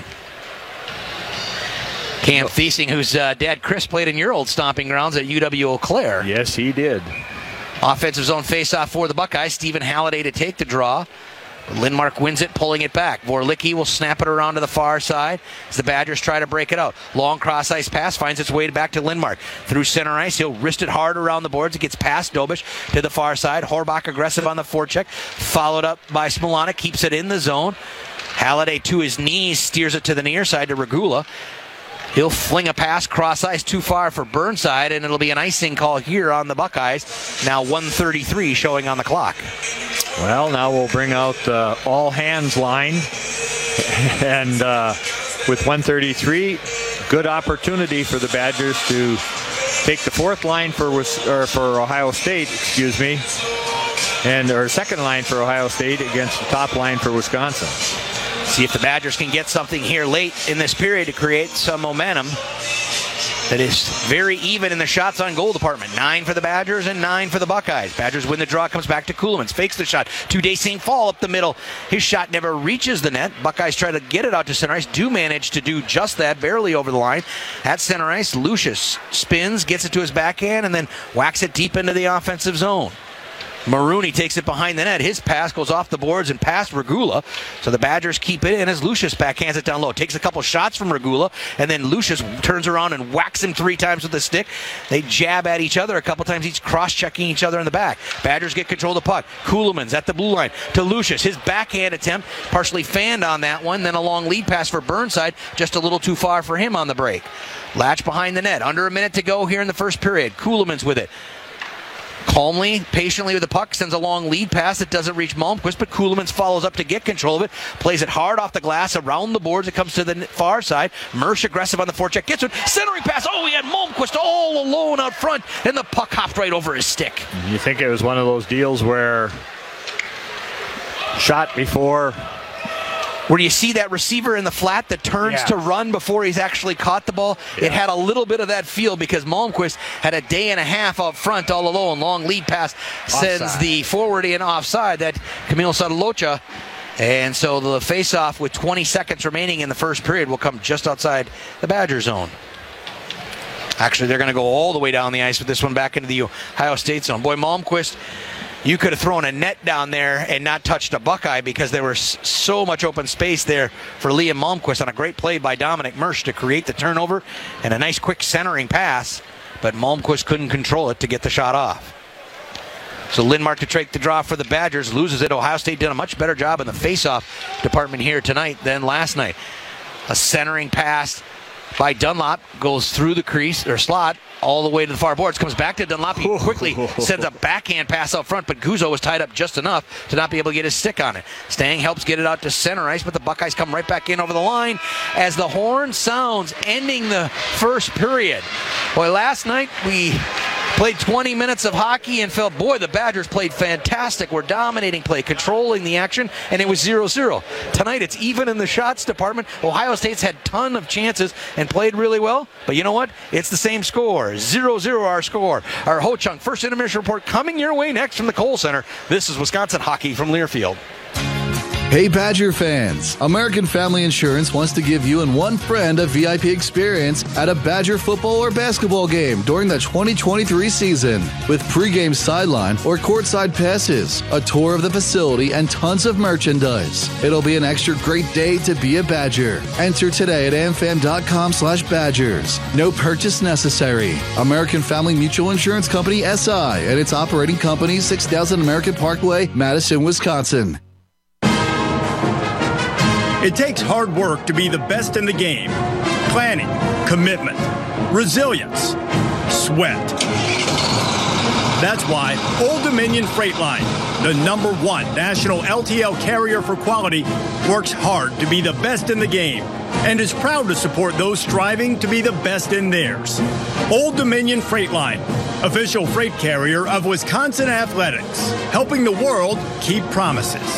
Cam Thiesing, whose uh, dad Chris played in your old stomping grounds at U W Eau Claire. Yes, he did. Offensive zone faceoff for the Buckeyes. Stephen Halliday to take the draw. Lindmark wins it, pulling it back. Vorlicki will snap it around to the far side as the Badgers try to break it out. Long cross-ice pass finds its way back to Lindmark. Through center ice, he'll wrist it hard around the boards. It gets past Dobish to the far side. Horbach aggressive on the forecheck. Followed up by Smolonic. Keeps it in the zone. Halliday to his knees, steers it to the near side to Regula. He'll fling a pass cross-ice too far for Burnside, and it'll be an icing call here on the Buckeyes. Now one thirty-three showing on the clock. Well, now we'll bring out the all-hands line. And uh, with one thirty-three, good opportunity for the Badgers to take the fourth line for or for Ohio State, excuse me, and or second line for Ohio State against the top line for Wisconsin. See if the Badgers can get something here late in this period to create some momentum. That is very even in the shots on goal department. Nine for the Badgers and nine for the Buckeyes. Badgers win the draw, comes back to Coolemans. Fakes the shot to Saint Paul up the middle. His shot never reaches the net. Buckeyes try to get it out to center ice. Do manage to do just that, barely over the line. At center ice, Lucius spins, gets it to his backhand, and then whacks it deep into the offensive zone. Marooney takes it behind the net. His pass goes off the boards and past Regula. So the Badgers keep it in as Lucius backhands it down low. Takes a couple shots from Regula, and then Lucius turns around and whacks him three times with the stick. They jab at each other a couple times, each cross-checking each other in the back. Badgers get control of the puck. Ceulemans at the blue line to Lucius. His backhand attempt partially fanned on that one. Then a long lead pass for Burnside, just a little too far for him on the break. Latch behind the net. Under a minute to go here in the first period. Ceulemans with it. Calmly, patiently with the puck, sends a long lead pass that doesn't reach Malmquist, but Ceulemans follows up to get control of it, plays it hard off the glass, around the boards, it comes to the far side. Mersch aggressive on the forecheck, gets it, centering pass, oh, he had Malmquist all alone out front, and the puck hopped right over his stick. You think it was one of those deals where shot before... Where you see that receiver in the flat that turns yeah. to run before he's actually caught the ball. Yeah. It had a little bit of that feel because Malmquist had a day and a half up front all alone. Long lead pass sends offside. The forward in offside, that Camille Sadalocha. And so the face-off with twenty seconds remaining in the first period will come just outside the Badger zone. Actually, they're going to go all the way down the ice with this one back into the Ohio State zone. Boy, Malmquist... You could have thrown a net down there and not touched a Buckeye because there was so much open space there for Liam Malmquist on a great play by Dominic Mersch to create the turnover and a nice quick centering pass, but Malmquist couldn't control it to get the shot off. So Lindmark to take the draw for the Badgers, loses it. Ohio State did a much better job in the face-off department here tonight than last night. A centering pass by Dunlop goes through the crease or slot all the way to the far boards, comes back to Dunlop. He quickly sends a backhand pass out front, but Guzzo was tied up just enough to not be able to get his stick on it. Stang helps get it out to center ice, but the Buckeyes come right back in over the line as the horn sounds, ending the first period. Boy, last night we played twenty minutes of hockey and felt, boy, the Badgers played fantastic. We're dominating play, controlling the action, and it was zero zero. Tonight it's even in the shots department. Ohio State's had a ton of chances and played really well, but you know what? It's the same score. zero zero our score. Our Ho-Chunk first intermission report coming your way next from the Kohl Center. This is Wisconsin Hockey from Learfield. Hey Badger fans, American Family Insurance wants to give you and one friend a V I P experience at a Badger football or basketball game during the twenty twenty-three season. With pregame sideline or courtside passes, a tour of the facility, and tons of merchandise. It'll be an extra great day to be a Badger. Enter today at amfam.com slash Badgers. No purchase necessary. American Family Mutual Insurance Company S I and its operating company, six thousand American Parkway, Madison, Wisconsin. It takes hard work to be the best in the game. Planning, commitment, resilience, sweat. That's why Old Dominion Freight Line, the number one national L T L carrier for quality, works hard to be the best in the game and is proud to support those striving to be the best in theirs. Old Dominion Freight Line, official freight carrier of Wisconsin Athletics, helping the world keep promises.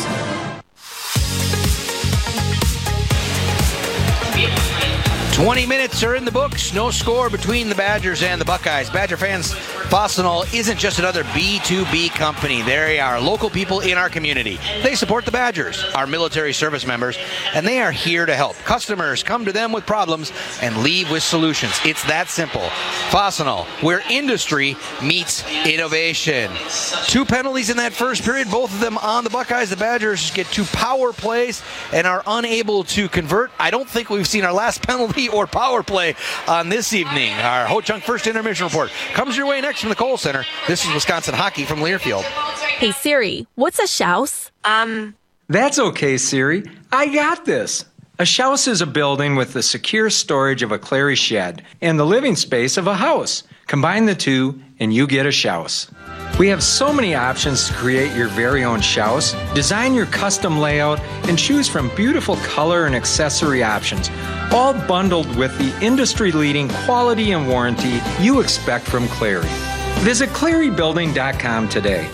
twenty minutes are in the books. No score between the Badgers and the Buckeyes. Badger fans, Fastenal isn't just another B two B company. They are local people in our community. They support the Badgers, our military service members, and they are here to help. Customers come to them with problems and leave with solutions. It's that simple. Fastenal, where industry meets innovation. Two penalties in that first period, both of them on the Buckeyes. The Badgers get two power plays and are unable to convert. I don't think we've seen our last penalty or power play on this evening. Our Ho-Chunk first intermission report comes your way next from the Kohl Center. This is Wisconsin Hockey from Learfield. Hey Siri, what's a shouse? Um. That's okay, Siri. I got this. A shouse is a building with the secure storage of a Clary shed and the living space of a house. Combine the two and you get a shouse. We have so many options to create your very own shouse, design your custom layout, and choose from beautiful color and accessory options, all bundled with the industry-leading quality and warranty you expect from Clary. Visit clary building dot com today.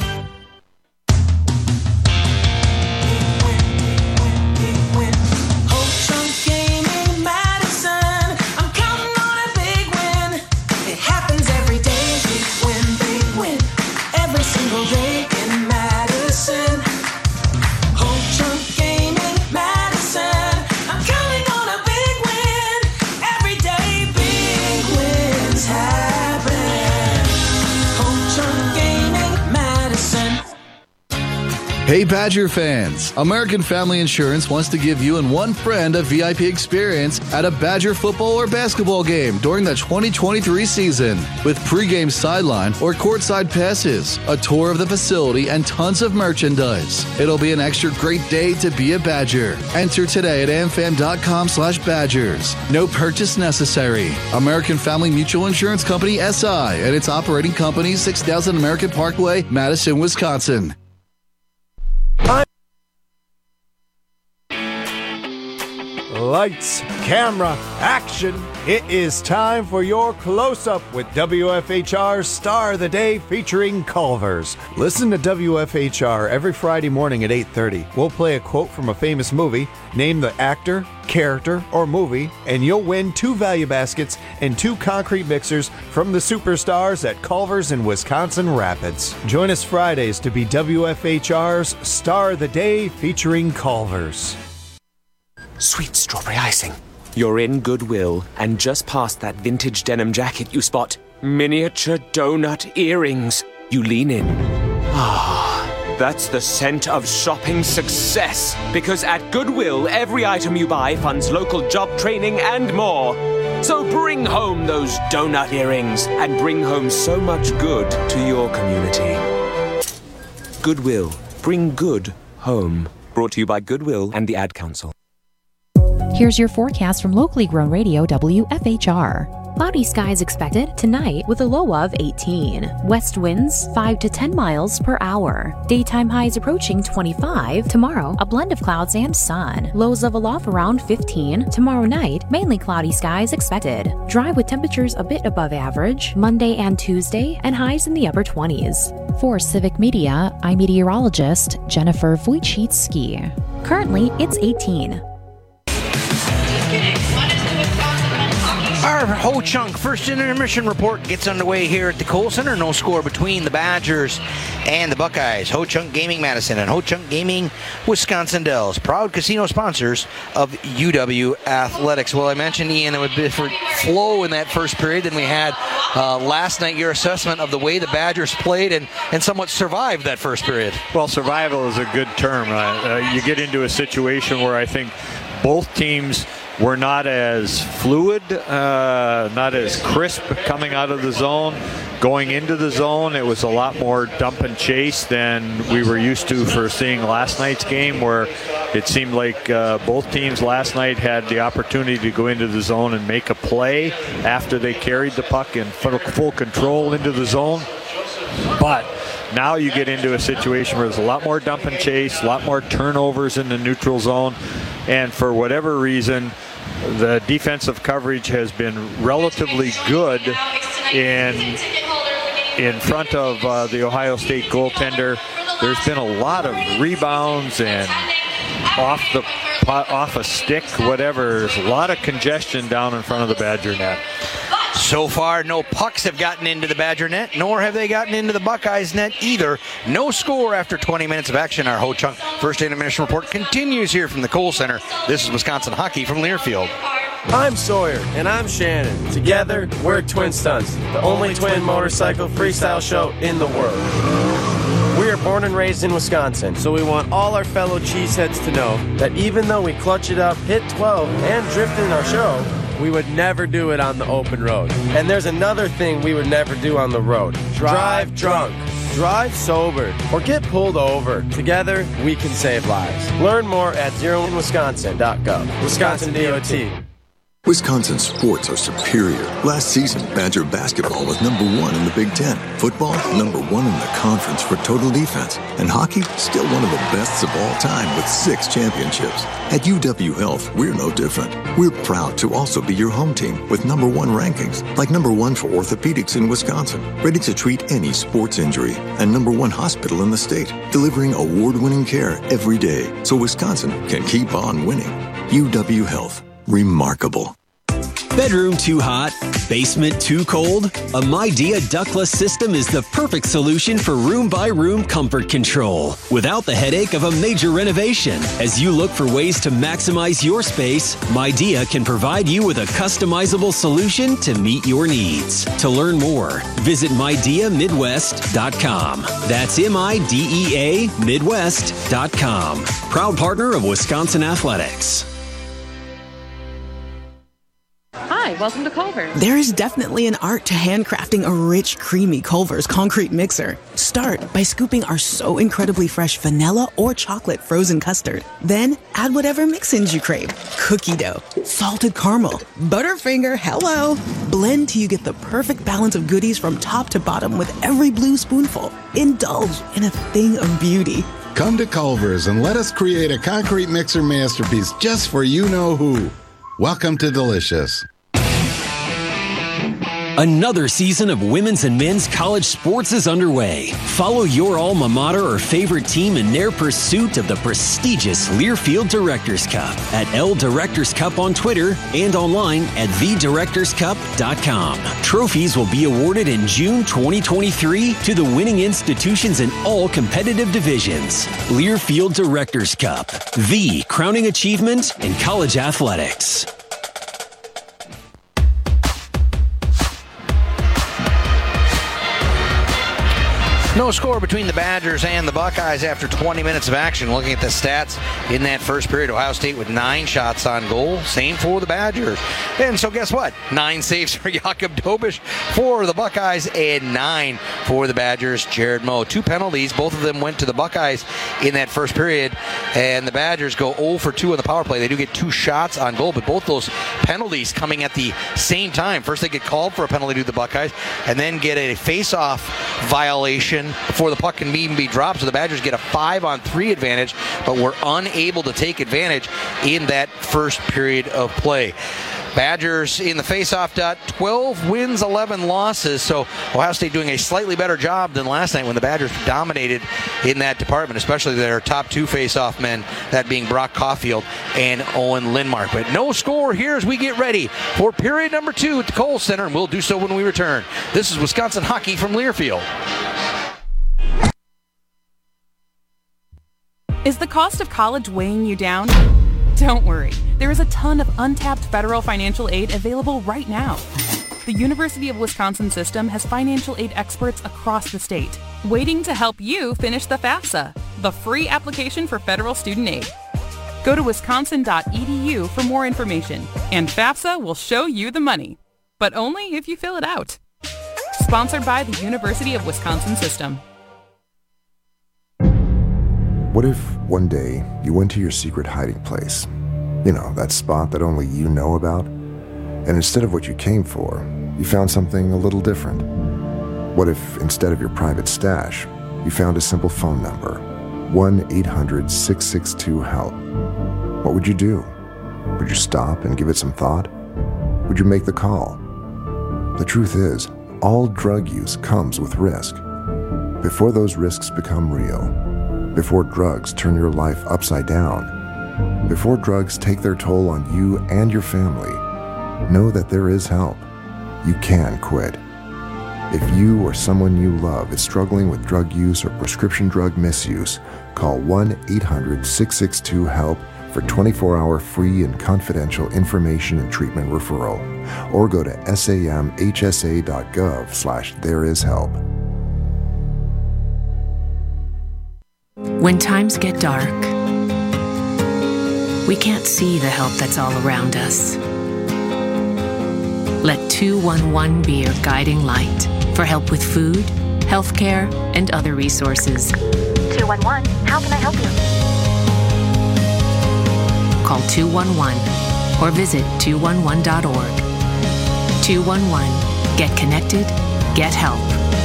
Hey Badger fans, American Family Insurance wants to give you and one friend a V I P experience at a Badger football or basketball game during the twenty twenty-three season. With pregame sideline or courtside passes, a tour of the facility, and tons of merchandise. It'll be an extra great day to be a Badger. Enter today at amfam.com slash Badgers. No purchase necessary. American Family Mutual Insurance Company S I and its operating company, six thousand American Parkway, Madison, Wisconsin. Lights, camera, action. It is time for your close-up with W F H R's Star of the Day featuring Culver's. Listen to W F H R every Friday morning at eight thirty. We'll play a quote from a famous movie, name the actor, character, or movie, and you'll win two value baskets and two concrete mixers from the superstars at Culver's in Wisconsin Rapids. Join us Fridays to be W F H R's Star of the Day featuring Culver's. Sweet strawberry icing. You're in Goodwill, and just past that vintage denim jacket you spot miniature donut earrings. You lean in. Ah, that's the scent of shopping success. Because at Goodwill, every item you buy funds local job training and more. So bring home those donut earrings and bring home so much good to your community. Goodwill. Bring good home. Brought to you by Goodwill and the Ad Council. Here's your forecast from locally grown radio W F H R. Cloudy skies expected tonight with a low of eighteen. West winds five to ten miles per hour. Daytime highs approaching twenty-five. Tomorrow, a blend of clouds and sun. Lows level off around fifteen. Tomorrow night, mainly cloudy skies expected. Dry with temperatures a bit above average. Monday and Tuesday, and highs in the upper twenties. For Civic Media, I'm meteorologist Jennifer Wojcicki. Currently, it's eighteen. Our Ho-Chunk first intermission report gets underway here at the Kohl Center. No score between the Badgers and the Buckeyes. Ho-Chunk Gaming Madison and Ho-Chunk Gaming Wisconsin Dells, proud casino sponsors of U W Athletics. Well, I mentioned, Ian, there was a different flow in that first period than we had uh, last night. Your assessment of the way the Badgers played and, and somewhat survived that first period. Well, survival is a good term. Uh, uh, you get into a situation where I think both teams were not as fluid, uh, not as crisp coming out of the zone. Going into the zone, it was a lot more dump and chase than we were used to for seeing last night's game, where it seemed like uh, both teams last night had the opportunity to go into the zone and make a play after they carried the puck in full control into the zone. But now you get into a situation where there's a lot more dump and chase, a lot more turnovers in the neutral zone, and for whatever reason, the defensive coverage has been relatively good in in front of uh, the Ohio State goaltender. There's been a lot of rebounds and off the off a stick, whatever. There's a lot of congestion down in front of the Badger net. So far, no pucks have gotten into the Badger net, nor have they gotten into the Buckeyes net either. No score after twenty minutes of action. Our Ho-Chunk first intermission report continues here from the Kohl Center. This is Wisconsin Hockey from Learfield. I'm Sawyer. And I'm Shannon. Together, we're Twin Stunts, the only twin motorcycle freestyle show in the world. We are born and raised in Wisconsin, so we want all our fellow cheeseheads to know that even though we clutch it up, hit twelve, and drift in our show, we would never do it on the open road. And there's another thing we would never do on the road. Drive drunk. Drive sober. Or get pulled over. Together, we can save lives. Learn more at zero in wisconsin dot gov. Wisconsin D O T. Wisconsin sports are superior. Last season, Badger basketball was number one in the Big Ten. Football, number one in the conference for total defense. And hockey, still one of the best of all time with six championships. At U W Health, we're no different. We're proud to also be your home team with number one rankings, like number one for orthopedics in Wisconsin, ready to treat any sports injury, and number one hospital in the state, delivering award-winning care every day so Wisconsin can keep on winning. U W Health. Remarkable. Bedroom too hot? Basement too cold? A MyDia ductless system is the perfect solution for room-by-room comfort control without the headache of a major renovation. As you look for ways to maximize your space, MyDia can provide you with a customizable solution to meet your needs. To learn more, visit my dia midwest dot com. That's M I D E A Midwest dot com. Proud partner of Wisconsin Athletics. Hi, welcome to Culver's. There is definitely an art to handcrafting a rich, creamy Culver's concrete mixer. Start by scooping our so incredibly fresh vanilla or chocolate frozen custard. Then add whatever mix-ins you crave. Cookie dough, salted caramel, Butterfinger, hello. Blend till you get the perfect balance of goodies from top to bottom with every blue spoonful. Indulge in a thing of beauty. Come to Culver's and let us create a concrete mixer masterpiece just for you-know-who. Welcome to Delicious. Another season of women's and men's college sports is underway. Follow your alma mater or favorite team in their pursuit of the prestigious Learfield Directors Cup at L Directors Cup on Twitter and online at the directors cup dot com. Trophies will be awarded in June twenty twenty-three to the winning institutions in all competitive divisions. Learfield Directors Cup, the crowning achievement in college athletics. No score between the Badgers and the Buckeyes after twenty minutes of action. Looking at the stats in that first period, Ohio State with nine shots on goal. Same for the Badgers. And so guess what? Nine saves for Jakob Dobisch for the Buckeyes and nine for the Badgers. Jared Moe. Two penalties. Both of them went to the Buckeyes in that first period. And the Badgers go zero for two on the power play. They do get two shots on goal, but both those penalties coming at the same time. First they get called for a penalty to the Buckeyes and then get a face-off violation before the puck can even be dropped. So the Badgers get a five on three advantage, but were unable to take advantage in that first period of play. Badgers in the face-off dot, twelve wins, eleven losses. So Ohio State doing a slightly better job than last night when the Badgers dominated in that department, especially their top two face-off men, that being Brock Caulfield and Owen Lindmark. But no score here as we get ready for period number two at the Kohl Center, and we'll do so when we return. This is Wisconsin Hockey from Learfield. Is the cost of college weighing you down? Don't worry. There is a ton of untapped federal financial aid available right now. The University of Wisconsin system has financial aid experts across the state, waiting to help you finish the FAFSA, the free application for federal student aid. Go to wisconsin dot e d u for more information, and FAFSA will show you the money, but only if you fill it out. Sponsored by the University of Wisconsin system. What if one day you went to your secret hiding place? You know, that spot that only you know about? And instead of what you came for, you found something a little different. What if instead of your private stash, you found a simple phone number, one eight hundred six six two HELP? What would you do? Would you stop and give it some thought? Would you make the call? The truth is, all drug use comes with risk. Before those risks become real, before drugs turn your life upside down, before drugs take their toll on you and your family, know that there is help. You can quit. If you or someone you love is struggling with drug use or prescription drug misuse, call one eight hundred six six two HELP for twenty-four hour free and confidential information and treatment referral, or go to samhsa dot gov slash there is help. When times get dark, we can't see the help that's all around us. Let two one one be your guiding light for help with food, healthcare, and other resources. two one one, how can I help you? Call two one one or visit two one one dot org. two one one, get connected, get help.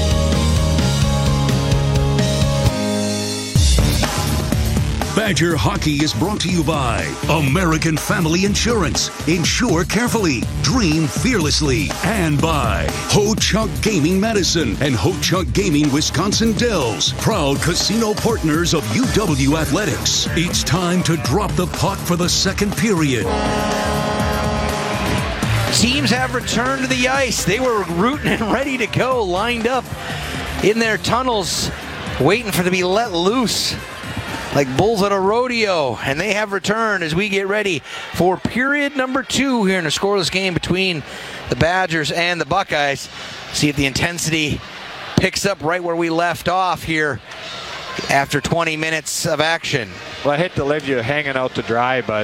Badger Hockey is brought to you by American Family Insurance. Insure carefully, dream fearlessly. And by Ho-Chunk Gaming Madison and Ho-Chunk Gaming Wisconsin Dells, proud casino partners of U W Athletics. It's time to drop the puck for the second period. teams have returned to the ice. They were rooting and ready to go, lined up in their tunnels, waiting for to be let loose like bulls at a rodeo. And they have returned as we get ready for period number two here in a scoreless game between the Badgers and the Buckeyes. See if the intensity picks up right where we left off here after twenty minutes of action. Well, I hate to leave you hanging out to dry, but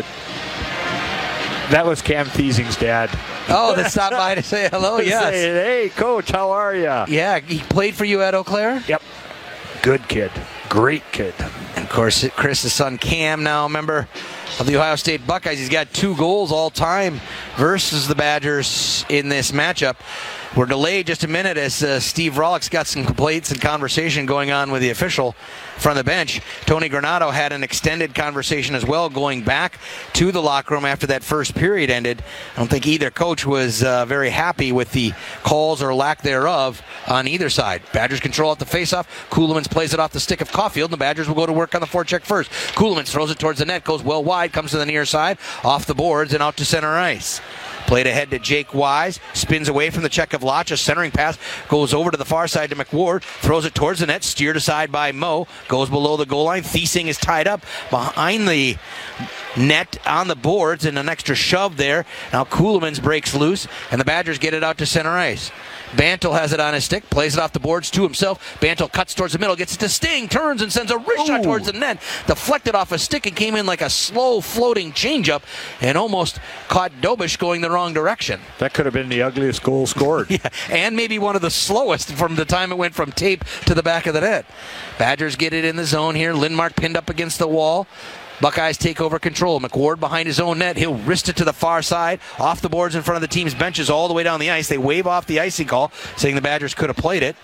that was Cam Thiesing's dad. Oh, that stopped by to say hello, yes. Say, hey, Coach, how are you? Yeah, he played for you at Eau Claire? Yep. Good kid. Great kid. And, of course, Chris's son Cam, now a member of the Ohio State Buckeyes. He's got two goals all time versus the Badgers in this matchup. We're delayed just a minute as uh, Steve Rollick's got some complaints and conversation going on with the official from the bench. Tony Granato had an extended conversation as well going back to the locker room after that first period ended. I don't think either coach was uh, very happy with the calls or lack thereof on either side. Badgers control at the faceoff. Ceulemans plays it off the stick of Caulfield, and the Badgers will go to work on the forecheck first. Ceulemans throws it towards the net, goes well wide, comes to the near side, off the boards and out to center ice. Played ahead to Jake Wise, spins away from the check of Lach. A centering pass goes over to the far side to McWard, throws it towards the net, steered aside by Moe, goes below the goal line. Thiesing is tied up behind the net on the boards, and an extra shove there. Now Ceulemans breaks loose, and the Badgers get it out to center ice. Bantle has it on his stick, plays it off the boards to himself. Bantle cuts towards the middle, gets it to Sting, turns and sends a wrist Ooh. shot towards the net. Deflected off a stick and came in like a slow floating changeup and almost caught Dobish going the wrong direction. That could have been the ugliest goal scored. Yeah, and maybe one of the slowest from the time it went from tape to the back of the net. Badgers get it in the zone here. Lindmark pinned up against the wall. Buckeyes take over control. McWard behind his own net. He'll wrist it to the far side, off the boards in front of the team's benches all the way down the ice. They wave off the icing call, saying the Badgers could have played it.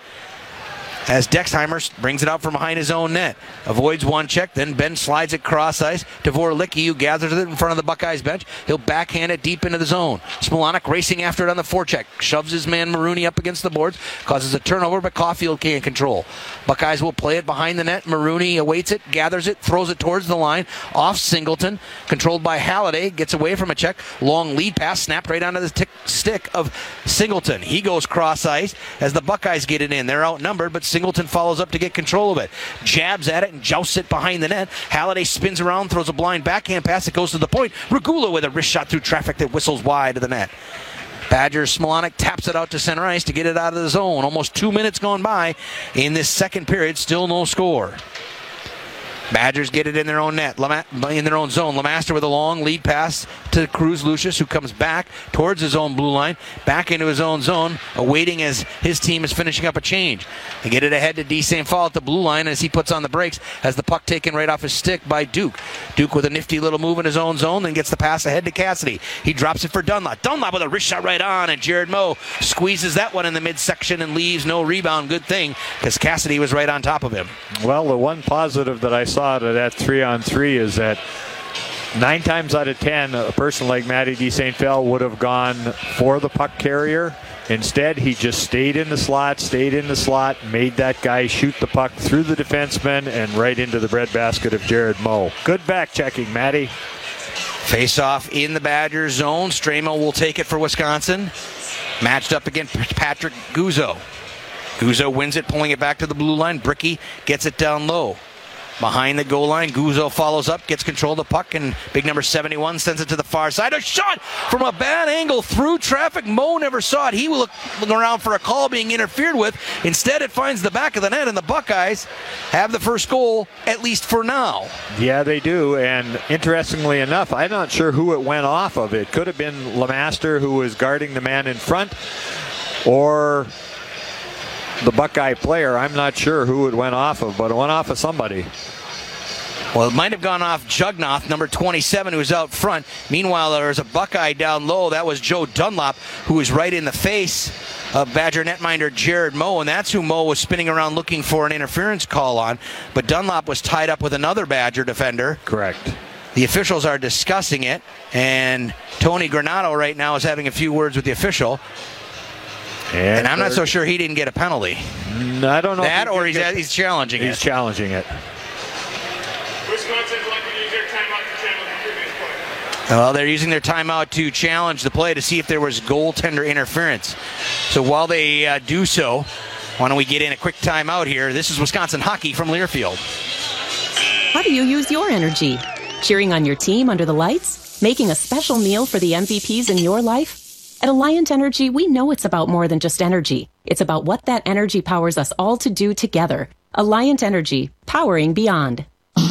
As Dexheimer brings it out from behind his own net. Avoids one check, then Ben slides it cross ice to Vorlicki, who gathers it in front of the Buckeyes bench. He'll backhand it deep into the zone. Smolonic racing after it on the forecheck. Shoves his man Maroney up against the boards. Causes a turnover, but Caulfield can't control. Buckeyes will play it behind the net. Maroney awaits it, gathers it, throws it towards the line. Off Singleton. Controlled by Halliday. Gets away from a check. Long lead pass snapped right onto the tick stick of Singleton. He goes cross ice as the Buckeyes get it in. They're outnumbered, but Singleton follows up to get control of it. Jabs at it and jousts it behind the net. Halliday spins around, throws a blind backhand pass that goes to the point. Regula with a wrist shot through traffic that whistles wide of the net. Badgers, Smolonic taps it out to center ice to get it out of the zone. Almost two minutes gone by in this second period. Still no score. Badgers get it in their own net, in their own zone. Lemaster with a long lead pass to Cruz Lucius, who comes back towards his own blue line, back into his own zone, awaiting as his team is finishing up a change. They get it ahead to D. Saint Paul at the blue line as he puts on the brakes, has the puck taken right off his stick by Duke. Duke with a nifty little move in his own zone, then gets the pass ahead to Cassidy. He drops it for Dunlop. Dunlop with a wrist shot right on, and Jared Moe squeezes that one in the midsection and leaves no rebound. Good thing, because Cassidy was right on top of him. Well, the one positive that I saw to that three on three is that nine times out of ten, a person like Matty D. Saint Paul would have gone for the puck carrier. Instead, he just stayed in the slot, stayed in the slot, made that guy shoot the puck through the defenseman and right into the breadbasket of Jared Moe. Good back checking, Matty. Face off in the Badgers zone. Stramo will take it for Wisconsin. Matched up against Patrick Guzzo. Guzzo wins it, pulling it back to the blue line. Bricky gets it down low. Behind the goal line, Guzzo follows up, gets control of the puck, and big number seventy-one sends it to the far side. A shot from a bad angle through traffic. Moe never saw it. He will look, look around for a call being interfered with. Instead, it finds the back of the net, and the Buckeyes have the first goal, at least for now. Yeah, they do, and interestingly enough, I'm not sure who it went off of. It could have been Lemaster, who was guarding the man in front, or the Buckeye player. I'm not sure who it went off of, but it went off of somebody. Well, it might have gone off Jugnoth, number twenty-seven, who's out front. Meanwhile, there's a Buckeye down low. That was Joe Dunlop, who was right in the face of Badger netminder Jared Moe, and that's who Moe was spinning around looking for an interference call on. But Dunlop was tied up with another Badger defender. Correct. The officials are discussing it, and Tony Granato right now is having a few words with the official. And, and I'm not so sure he didn't get a penalty. I don't know. That or he's, get, he's challenging he's it. He's challenging it. Wisconsin's like to use their timeout to channel the previous play. Well, they're using their timeout to challenge the play to see if there was goaltender interference. So while they uh, do so, why don't we get in a quick timeout here? This is Wisconsin Hockey from Learfield. How do you use your energy? Cheering on your team under the lights? Making a special meal for the M V Ps in your life? At Alliant Energy, we know it's about more than just energy. It's about what that energy powers us all to do together. Alliant Energy, powering beyond.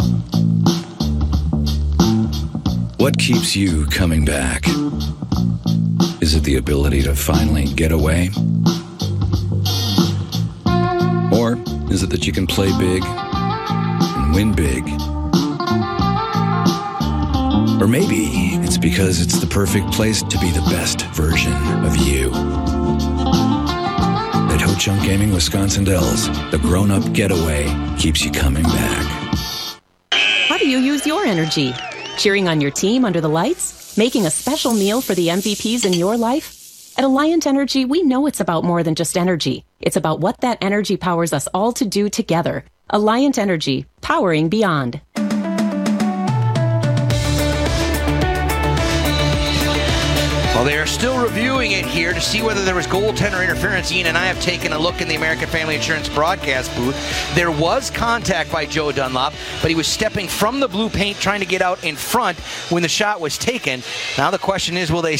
What keeps you coming back? Is it the ability to finally get away? Or is it that you can play big and win big? Or maybe it's because it's the perfect place to be the best version of you. At Ho-Chunk Gaming Wisconsin Dells, the grown-up getaway keeps you coming back. How do you use your energy? Cheering on your team under the lights? Making a special meal for the M V Ps in your life? At Alliant Energy, we know it's about more than just energy. It's about what that energy powers us all to do together. Alliant Energy, powering beyond. Well, they are still reviewing it here to see whether there was goaltender interference. Ian and I have taken a look in the American Family Insurance broadcast booth. There was contact by Joe Dunlop, but he was stepping from the blue paint trying to get out in front when the shot was taken. Now the question is, will they